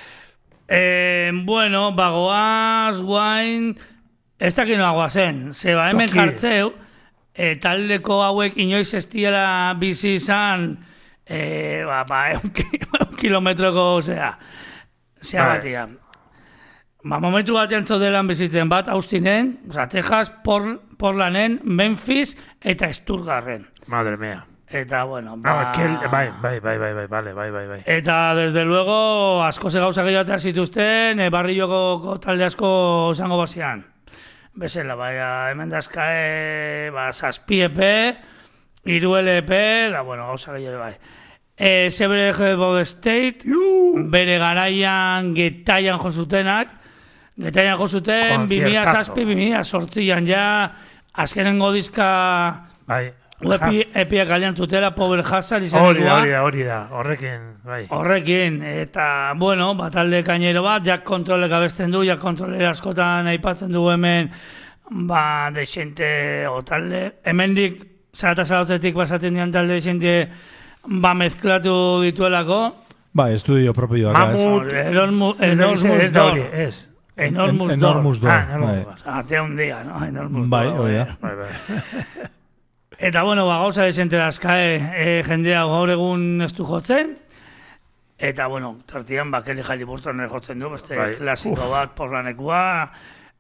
Bueno, goaz, guain, ez dakit noa guazen, zeba hemen jartzeu, taldeko hauek inoiz ez diela bizi izan, un kilometroko, zea batia. Momentu batean zodelan bizitzen bat, Austinen, Texas, Portlanen, Memphis eta Stuttgarten. Madre mía. Eta, bueno, bai. Eta, desde luego, asko ze gauza gehiagoa zituzten, barrioko talde asko zango bazian. Bezala, hemen dazkae, zazpiepe, iruelepe, da, bueno, gauza gehiagoa bai. Sebre Bob State, bere garaian getaian jozutenak, 2007-2008an ja, azkenengo dizka epiak galean tutela, Power Hazard izanekua. Hori da, horrekin, bai. Horrekin, eta, bueno, talde kainero bat, Jack Controlek abesten du, Jack Controler askotan aipatzen du hemen, desente, o talde, hemendik, zarata zarautzetik basaten dian talde desente, mezklatu dituelako. Estudio propioak. Mamut, Enormous Door. Atea un día, ¿no? Enormous Door. Bai. Eta, bueno, gauza desente dazkae, jendea gaur egun ez du jotzen. Eta, bueno, tartian, Kelly Halliburton jotzen du, beste klasiko bat porlanekua.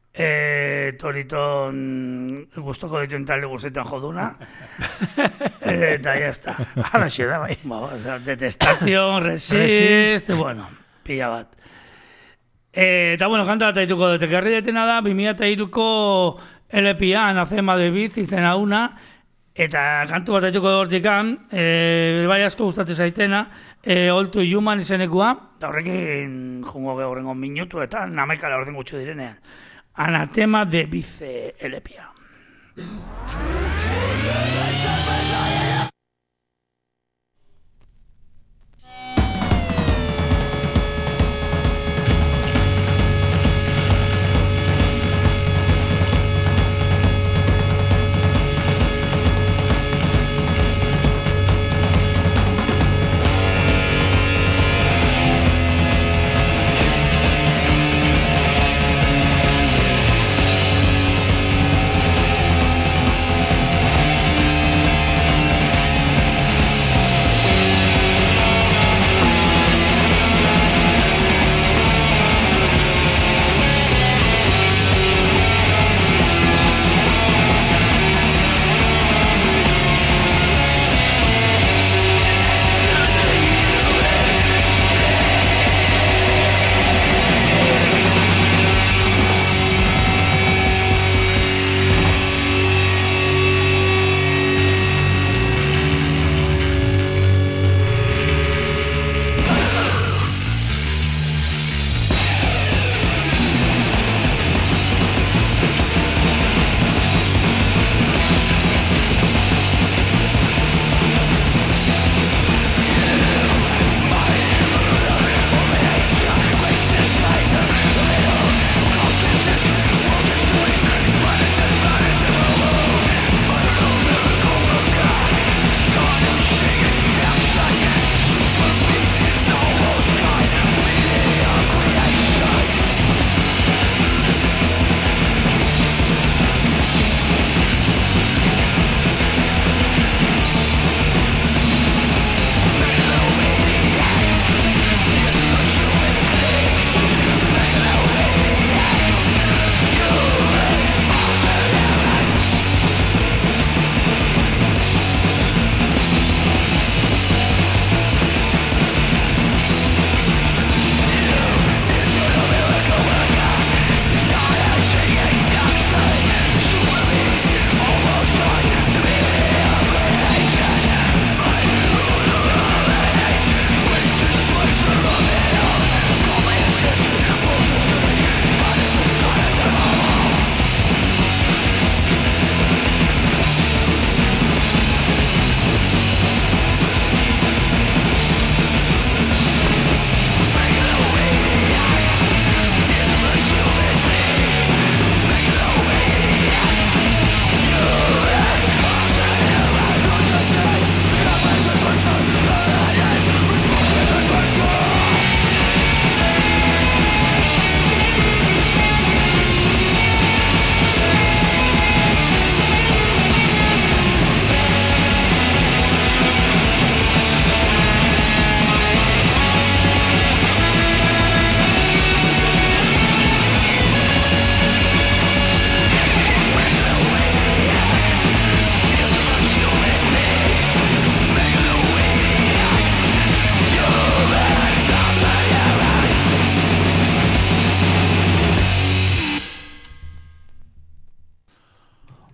Toriton gustoko dituen talde guztietan joduna. Eta ya está. Hala xeda, bai. Detestazion, resist, bueno, pila bat. Eta, bueno, kanta bat aituko dut. Ekarri detena da, 2003ko LPA, Anacema de Biz, izena una, eta kantu bat aituko hortikan, bai asko gustatzen zaitena, All to Human izenekua, eta horrekin jungo horrengo minutu, eta namekala orden gutxu direnean. Anatema de Bice LPA.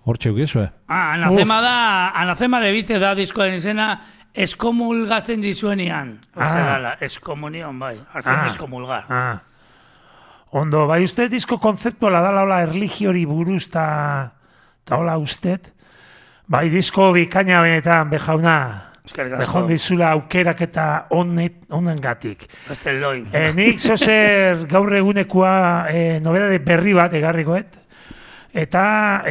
Hortxe eukizue. Anazema de Bice da diskoen izena, eskomulgatzen dizuenian. Eskomunion, bai. Hartzen eskomulgar. Ondo, bai uste disko konzeptuala dala hola erligiori buruz ta hola usted. Bai disko bikaina benetan, bejauna. Bejon dizula aukerak eta honengatik. Nik zozer gaur egunekoa nobedade berri bat egarrikoet. Eta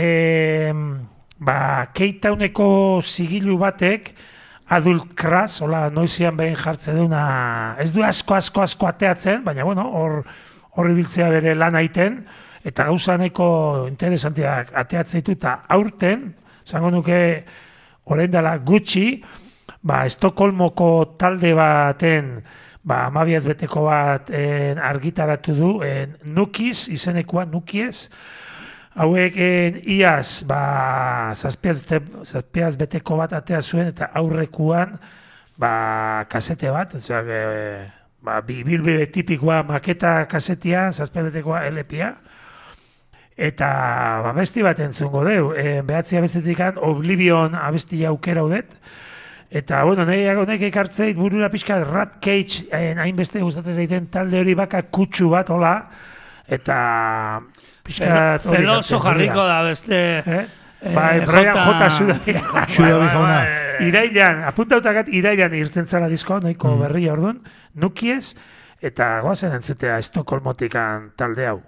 keitauneko zigilu batek Adult Crash, hola noizian behin jartzen duna, ez du asko ateatzen, baina bueno, horri biltzea bere lan aiten, eta gauza neko interesanteak ateatzen ditu, eta aurten, zango nuke orain dela gutxi, Estokolmoko talde baten, 12 beteko bat argitaratu du, Nukiz, izenekoa Nukiez, hauek iaz, zazpiaz beteko bat atea zuen, eta aurrekuan, kasete bat, bilbide tipikoa maketa kasetian, zazpiaz betekoa LP-a, eta abesti bat entzungo deu, behatzi abestetikan Oblivion abesti aukera udet, eta, bueno, nahi ekartzeit burura pixka Rat Cage, hainbeste gustatzen zaiten talde hori baka kutsu bat, hola, eta Zeloso jarriko da beste... Brian J. Sudabi jauna. Irailan, apuntautakat irailan irten zara disko, nahiko berria orduan, Nukiez, eta goazen entzutea Estokolmotikan talde hau.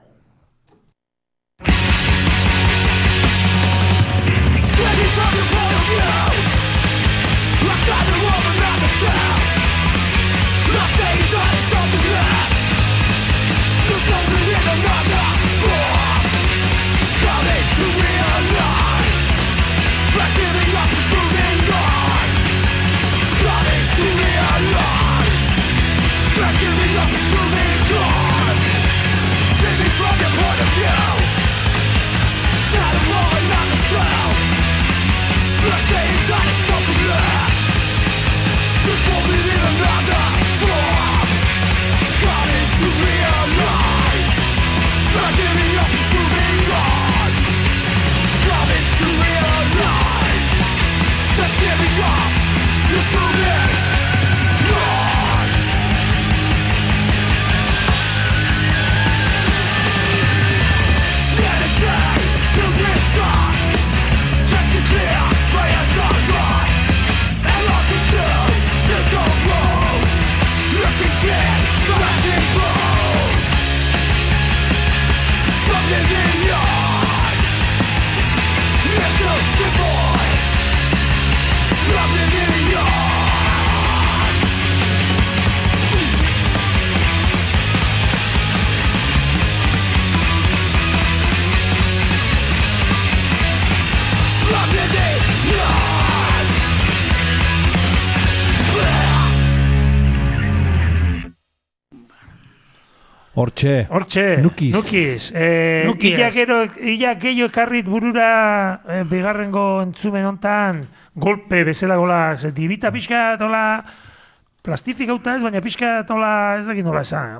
Hortxe, Nukiz. Ila gehiago ekarrit burura bigarrengo entzumen hontan golpe bezala gola, dibita pixka tola plastifikauta ez, baina pixka tola ez dakit nola esan.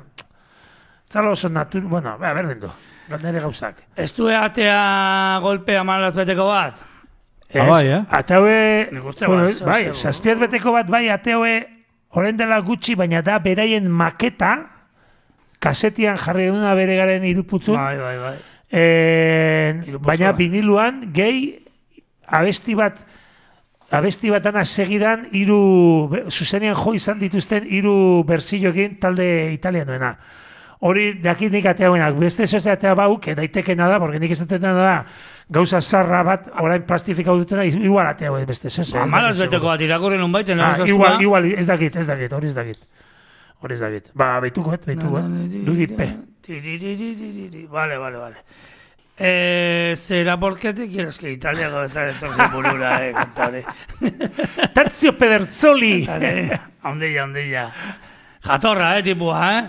Zalo oso bueno, berden du, nire gauzak. Ez du atea golpe 12 beteko bat? Ateue, bai, zazpiaz beteko bat bai ateue orain dela gutxi, baina da beraien maketa, kasetian jarri duna bere garen iruputzun. Bai. Baina viniluan gehi abesti batana segidan zuzenean jo izan dituzten 3 berzioekin talde italianoena. Hori dakit nik ateauenak, beste zoze atea bauk, daitekena da, porque nik ez da gauza zarra bat, orain plastifikau dutena, igual ateau beste zoze. Malaz beteko bat irakurren un baiten, igual, ez dakit, hori ez dakit. Beituko. Ludipe. Vale. ¿Será porque te quieres que Italia con esta entonces burura, contare? Tazio Pederzoli! Ondilla. Jatorra, tipua,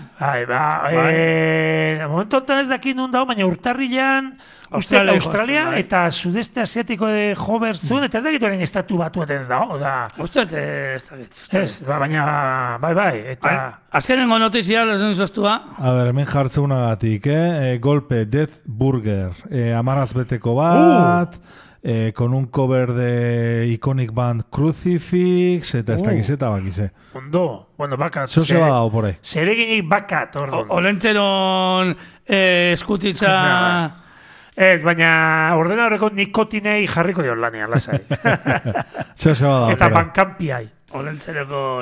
momentu honetan ez dakit nun dago, baina urtarrilean Australia eta sudeste asiatiko de Hovers zuen, eta ez dakit orain estatu batuetan ez dago, Uste ez dakit. Ez, baina, bai, eta... Azkenengo notizia, lezen zoztua. A ver, hemen jartzeunagatik, golpe, Death Burger, 10 beteko bat, con un cover de iconic band Crucifix, eta ez dakiz eta bakize. Ondo, bueno, bakat. Zeu se badao, por ahí. Zereginik bakat, orduan. Olentzeron eskutitza... Ez, baina ordenadoreko nikotinei jarriko jo lanean, lasai. Zeu se badao, Eta por ahí. bankanpiai. Olentzeroko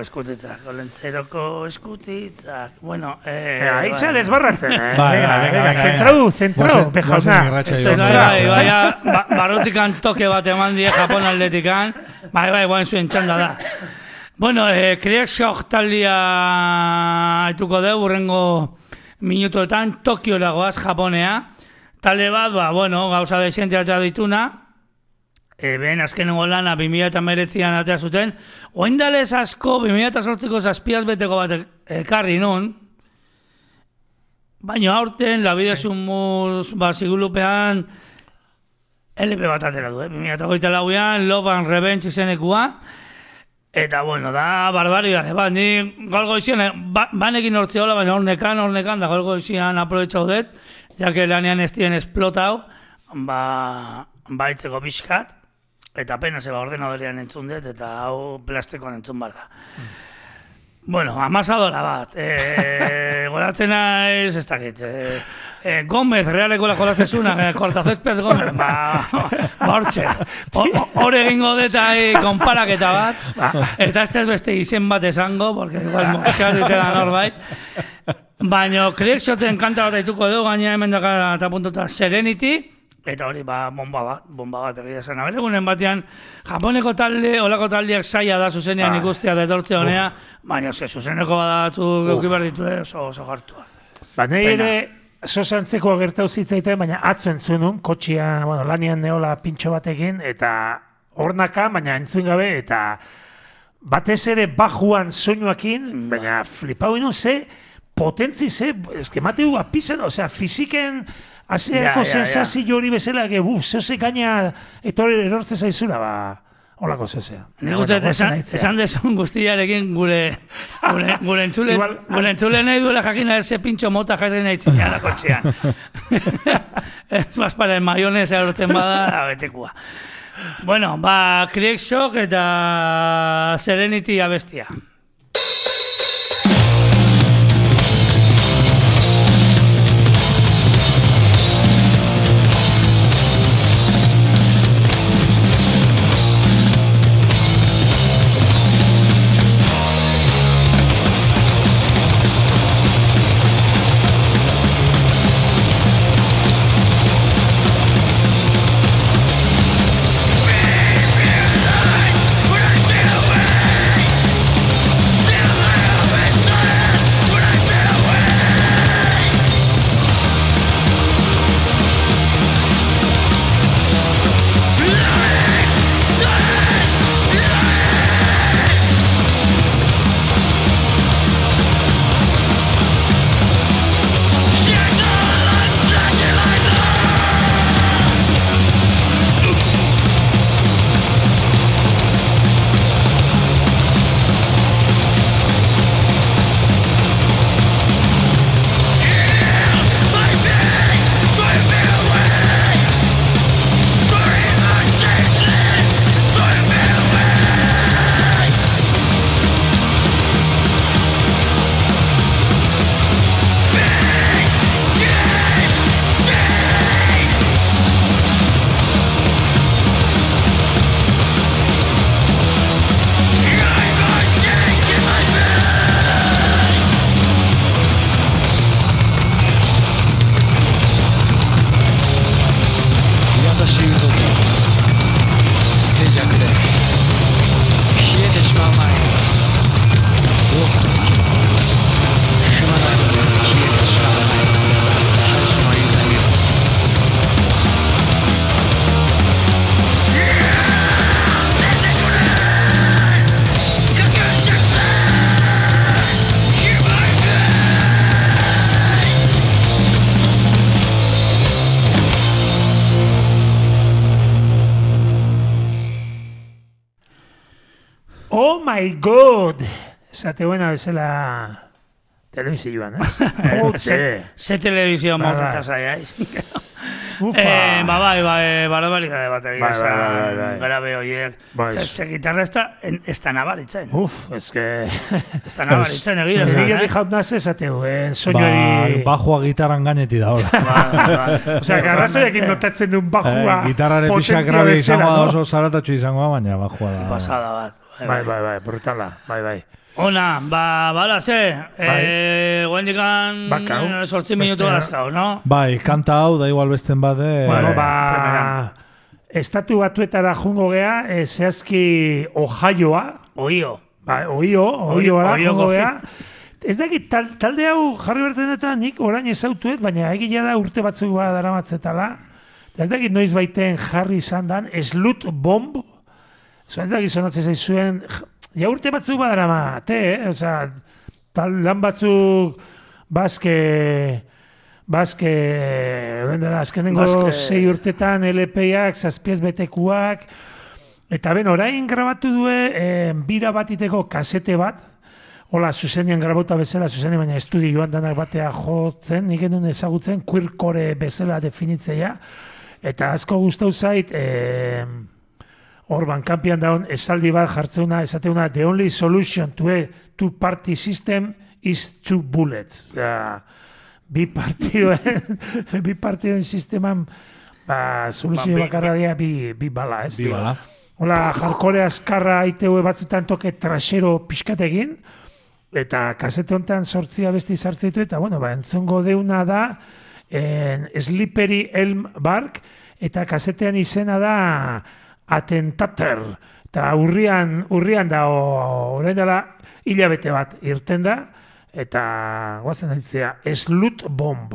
eskutitzak. Bueno, Aiza desbarratzen, Bai, Zentrau, pejauna. Goazen irratxa Esto joan. barrotikan toke bat eman die Japon atletikan. Bai, guain zuen txanda da. Bueno, Creation taldia aituko dugu, urrengo minutuetan, Tokio lagoaz Japonea. Talde bat, bueno, gauza desientia eta dituna. Behen azkenengo lana 2019an atea zuten. Oindalez asko 2008ko zazpiaz beteko bat ekarri nun. Baina aurten, labide sumuz zigulupean LP bat atera du, 2008an, Love and Revenge izenekua. Eta, bueno, da barbaridade bat. Ni gaur goizian, banekin hortzeola, baina hornekan, da gaur goizian aprobetxau dut, jake lanean ez dien esplotau, baitzeko pixkat, eta apenas ordenadorean entzun dut, eta hau plastikoan entzun bar da. Bueno, amasadora bat. Goratzen naiz, ez dakit. Gómez, realeko jolazezuna, Cortazespez Gómez, hortxe. Hor egingo deta konparaketa bat, eta ez beste izen bat esango, porque igual moskatu itela norbait. Baina, Creaxoten kanta bat aituko dugu, gaina hemen dakar eta puntuta Serenity, eta hori bomba bat egia zen. Egunen batean, Japoneko talde, olako taldeak saia da zuzenean ikustea detortze honea, baina zuzeneko badatu geukibar ditu oso jartuak. Baina ere, sosantzeko gertau zitzaiten, baina atzo entzunun, kotxia, bueno, lanian neola pintxo batekin, eta hornaka, baina entzun gabe, eta batez ere bajuan soinuakin, baina flipau ino ze, potentzi ze, eskemateu apizan, osea, fiziken azeako sensazio hori bezala, zeuze gaina erortze zaizula, holako zezea. Nik uste, esan desun guztiarekin gure entzulen nahi duela jakina eze pintxo mota jarri nahi zinean kotxean. Ez bazparen maionez erortzen bada, betekua. Bueno, Creaxok eta Serenity abestia. Oh my god! Esate buena bezala telebizioan, ez? Ze telebizio Bai, mauteta bai. zaiaiz. Ufa! Bai, barbaridade bat egia Bai, bai, bai, esan, bai. grabe horiek. Bai. Ze gitarra ez da nabaritzen. eske... Ez da nabaritzen egia esan, Miguel jaunaz esateu, soinori... Bajua gitarran gaineti da, hola. Osea, garrazoiakin notatzen duen bajua Gitarrare pixka potentia grabe bezala, izango da, no? oso zaratatxo izango da, baina bajua da. Pasada bat. Bai, brutala, bai. Ona, bala, guendikan Bakau. 8 minutu askau, no? Bai, kanta hau, da igual besten bade... Bueno, primeran. estatu batuetara jungo gea, zehazki Ohioa, Oio. Ohioara Ohio jungo coffee. gea. Ez dakit, talde hau jarri berten eta nik orain ezautuet, baina egia da urte batzuk daramatzetala. Ez dakit noiz baiten jarri izan dan, Slut Bomb, ez dakit sonatzen zaizuen, ja urte batzuk badarama, osea, lan batzuk Baske, azkenengo Baske. 6 urtetan LP-ak, 7 betekuak, eta ben, orain grabatu due bira batiteko kasete bat, hola, zuzenean grabauta bezala, zuzenean, baina estudioan danak batea jotzen, nik genuen ezagutzen, queercore bezala definitzea, eta asko gustau zait, Orban kanpian daun esaldi bat jartzeuna, esateuna, the only solution to a two-party system is 2 bullets. Osea, bi partiduen sisteman, soluzio bakarra dira bi bala, ez? Bi bala. Hola, jarkore askarra aiteue batzutan toke trasero pixkategin, eta kasete honetan 8 abesti sartzitu, eta bueno, entzongo deuna da Slippery Elm Bark, eta kasetean izena da Attentater, eta urrian da, orain dela hilabete bat irten da, eta guazen ditzea, Slut Bomb.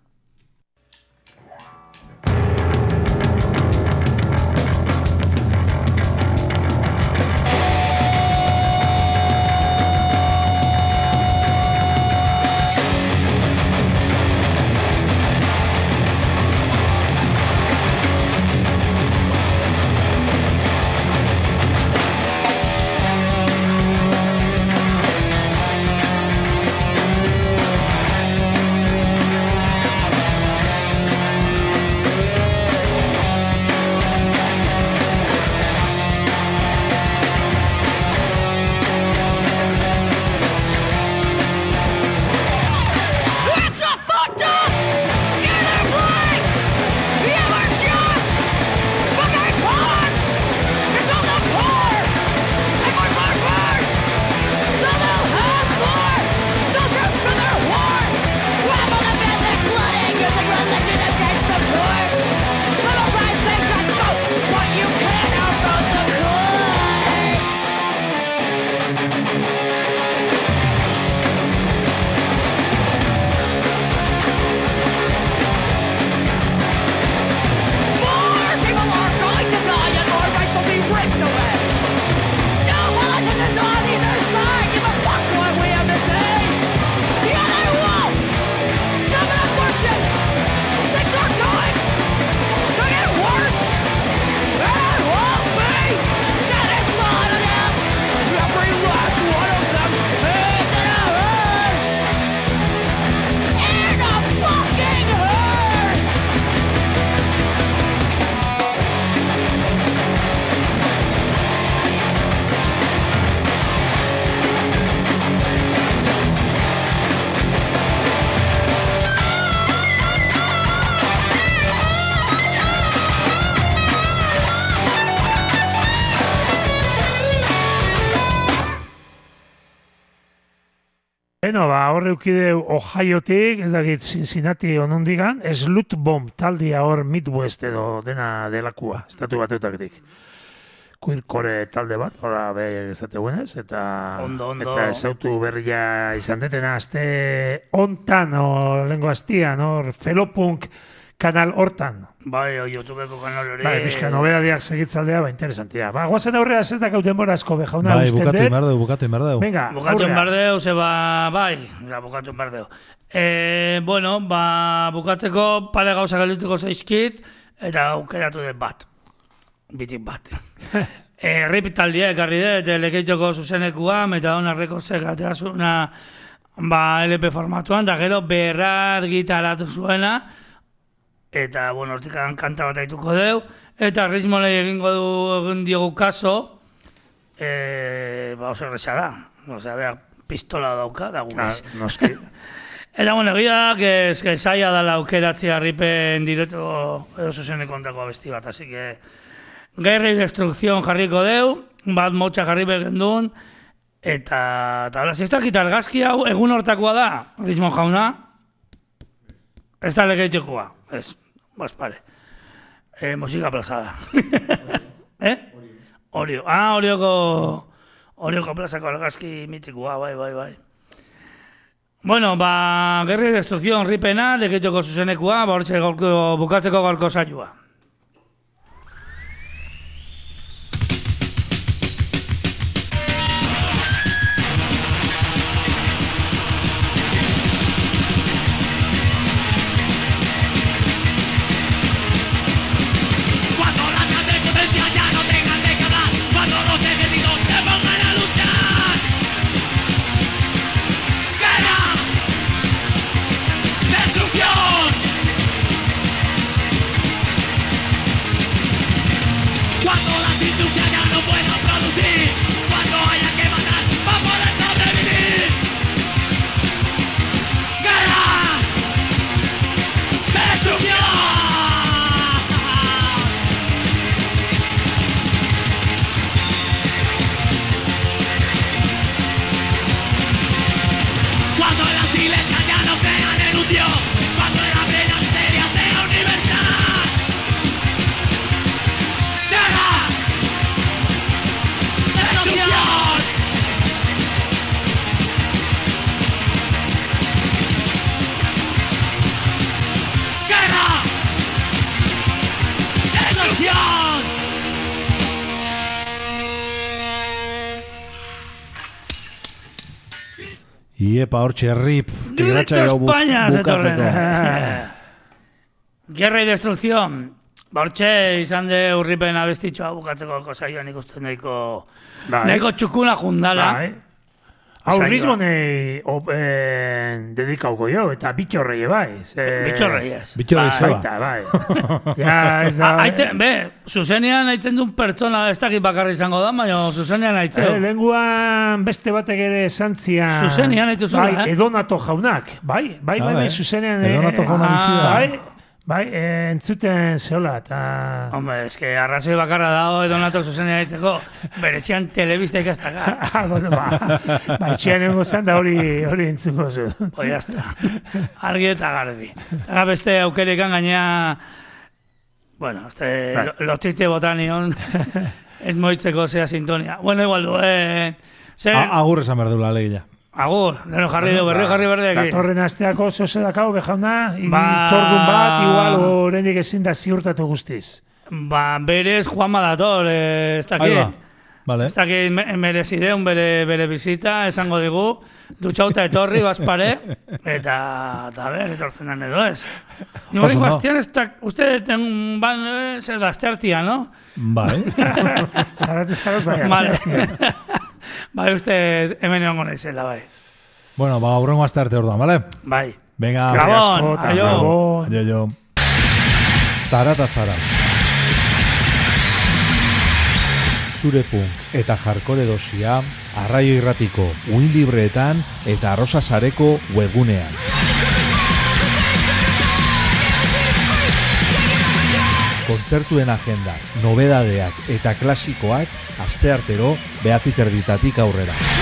Beno, horre eukide Ohiotik, ez dakit Cincinnati onundigan, Slut Bomb taldia hor Midwest edo dena delakua, estatu bateutaktik. Queercore talde bat, hora ezate guenez, eta Ondo. eta ezautu berria izan detena, azte ontan, lengo aztian, hor Felopunk kanal hortan. Bai, YouTubeko kanal hori. Bai, bizka nobedadiak segitzaldea, interesantia. Guazen aurrera ez da gauden morazko bejauna Bai, usten bukatu dut. inbardeu. Venga, Bukatu aurrera. enbardeu, bukatu enbardeu. Bueno, bukatzeko pare gauza galituko zaizkit, eta aukeratu dut bat. Bitik bat. Rip taldia ekarri dut, lekeitoko zuzenekuam, eta hona rekordek ateazuna LP formatuan, da gero berrar gitaratu zuena, eta, bueno, hortik kanta bat aituko deu, eta ritmolei egin diogu kaso, oso erresa da, osea, pistola dauka, da gumez. Noski. Eta, bueno, egia que saia dala aukeratzea ripen directo edo zuzeneko kontako abesti bat, así que Guerra y Destrucción jarriko deu, bat motxa jarri bergendun, eta hola, ez dakit argazki hau egun hortakoa da, Ritmo jauna, ez da legeitikoa, ez, pare. Musika plazada. Orio. Orioko plazako argazki mitikoa, bai. Bueno, Guerra y Destrucción ripena, legeitiko zuzenekua, hortxe bukatzeko gaurko saioa. Iepa, hortxe, rip. Grito España, bukatzeko. Guerra y Destrucción. Hortxe, izan de urripen abestitxoa bukatzeko saioan ikusten nahiko txukuna jundala. Hau ritmonei dedikauko jo, eta bitxorrei bai. Bitxorrei ez. Bitxorrei zeba. Bai. Ja, ez da... Zuzenean haitzen duen pertsona ez dakit bakarri izango da, baina zuzenean haitzeu. Lenguan beste batek ere esantzian... Zuzenean haitu zula, Bai, Edonato jaunak. Bai, zuzenean... Edonato jauna bizida. Bai, entzuten zehola, eta... Hombre, eske arrazoi bakarra dago Edonato zuzenean haitzeko, bere txean telebista ikastaka. Bueno, etxean nengo zan da hori entzuko zu. Jazta, argi eta garbi. Eta beste aukerikan gainea, bueno, lotite botanion, ez moitzeko zea sintonia. Bueno, igual duen... Agur esan behar dula, legila. Agur, berrio jarri berdek. Datorren asteako zoze dakau, bejauna, itzordun bat, igual, horrendik ezin da ziurtatu guztiz. Berez Juanma dator, ez dakit. Vale. Ez dakit merezideun bere bizita, esango digu, dutxauta etorri, bazpare, eta etortzen den edo ez. Nimorik bastian, uste van zer da, asteartia, no? Bai. Zaratezkarot bai, asteartia. Bai, uste hemen egon naizela, bai. Bueno, aurrengo astearte orduan, vale? Bai. Venga. Gabon, aio. Aio. Zarata. Zure punk eta jarkore dosia, Arraio Irratiko uin libreetan eta Arrosa Sareko webgunean. Kontzertuen agenda, nobedadeak eta klasikoak asteartero 9:30 aurrera.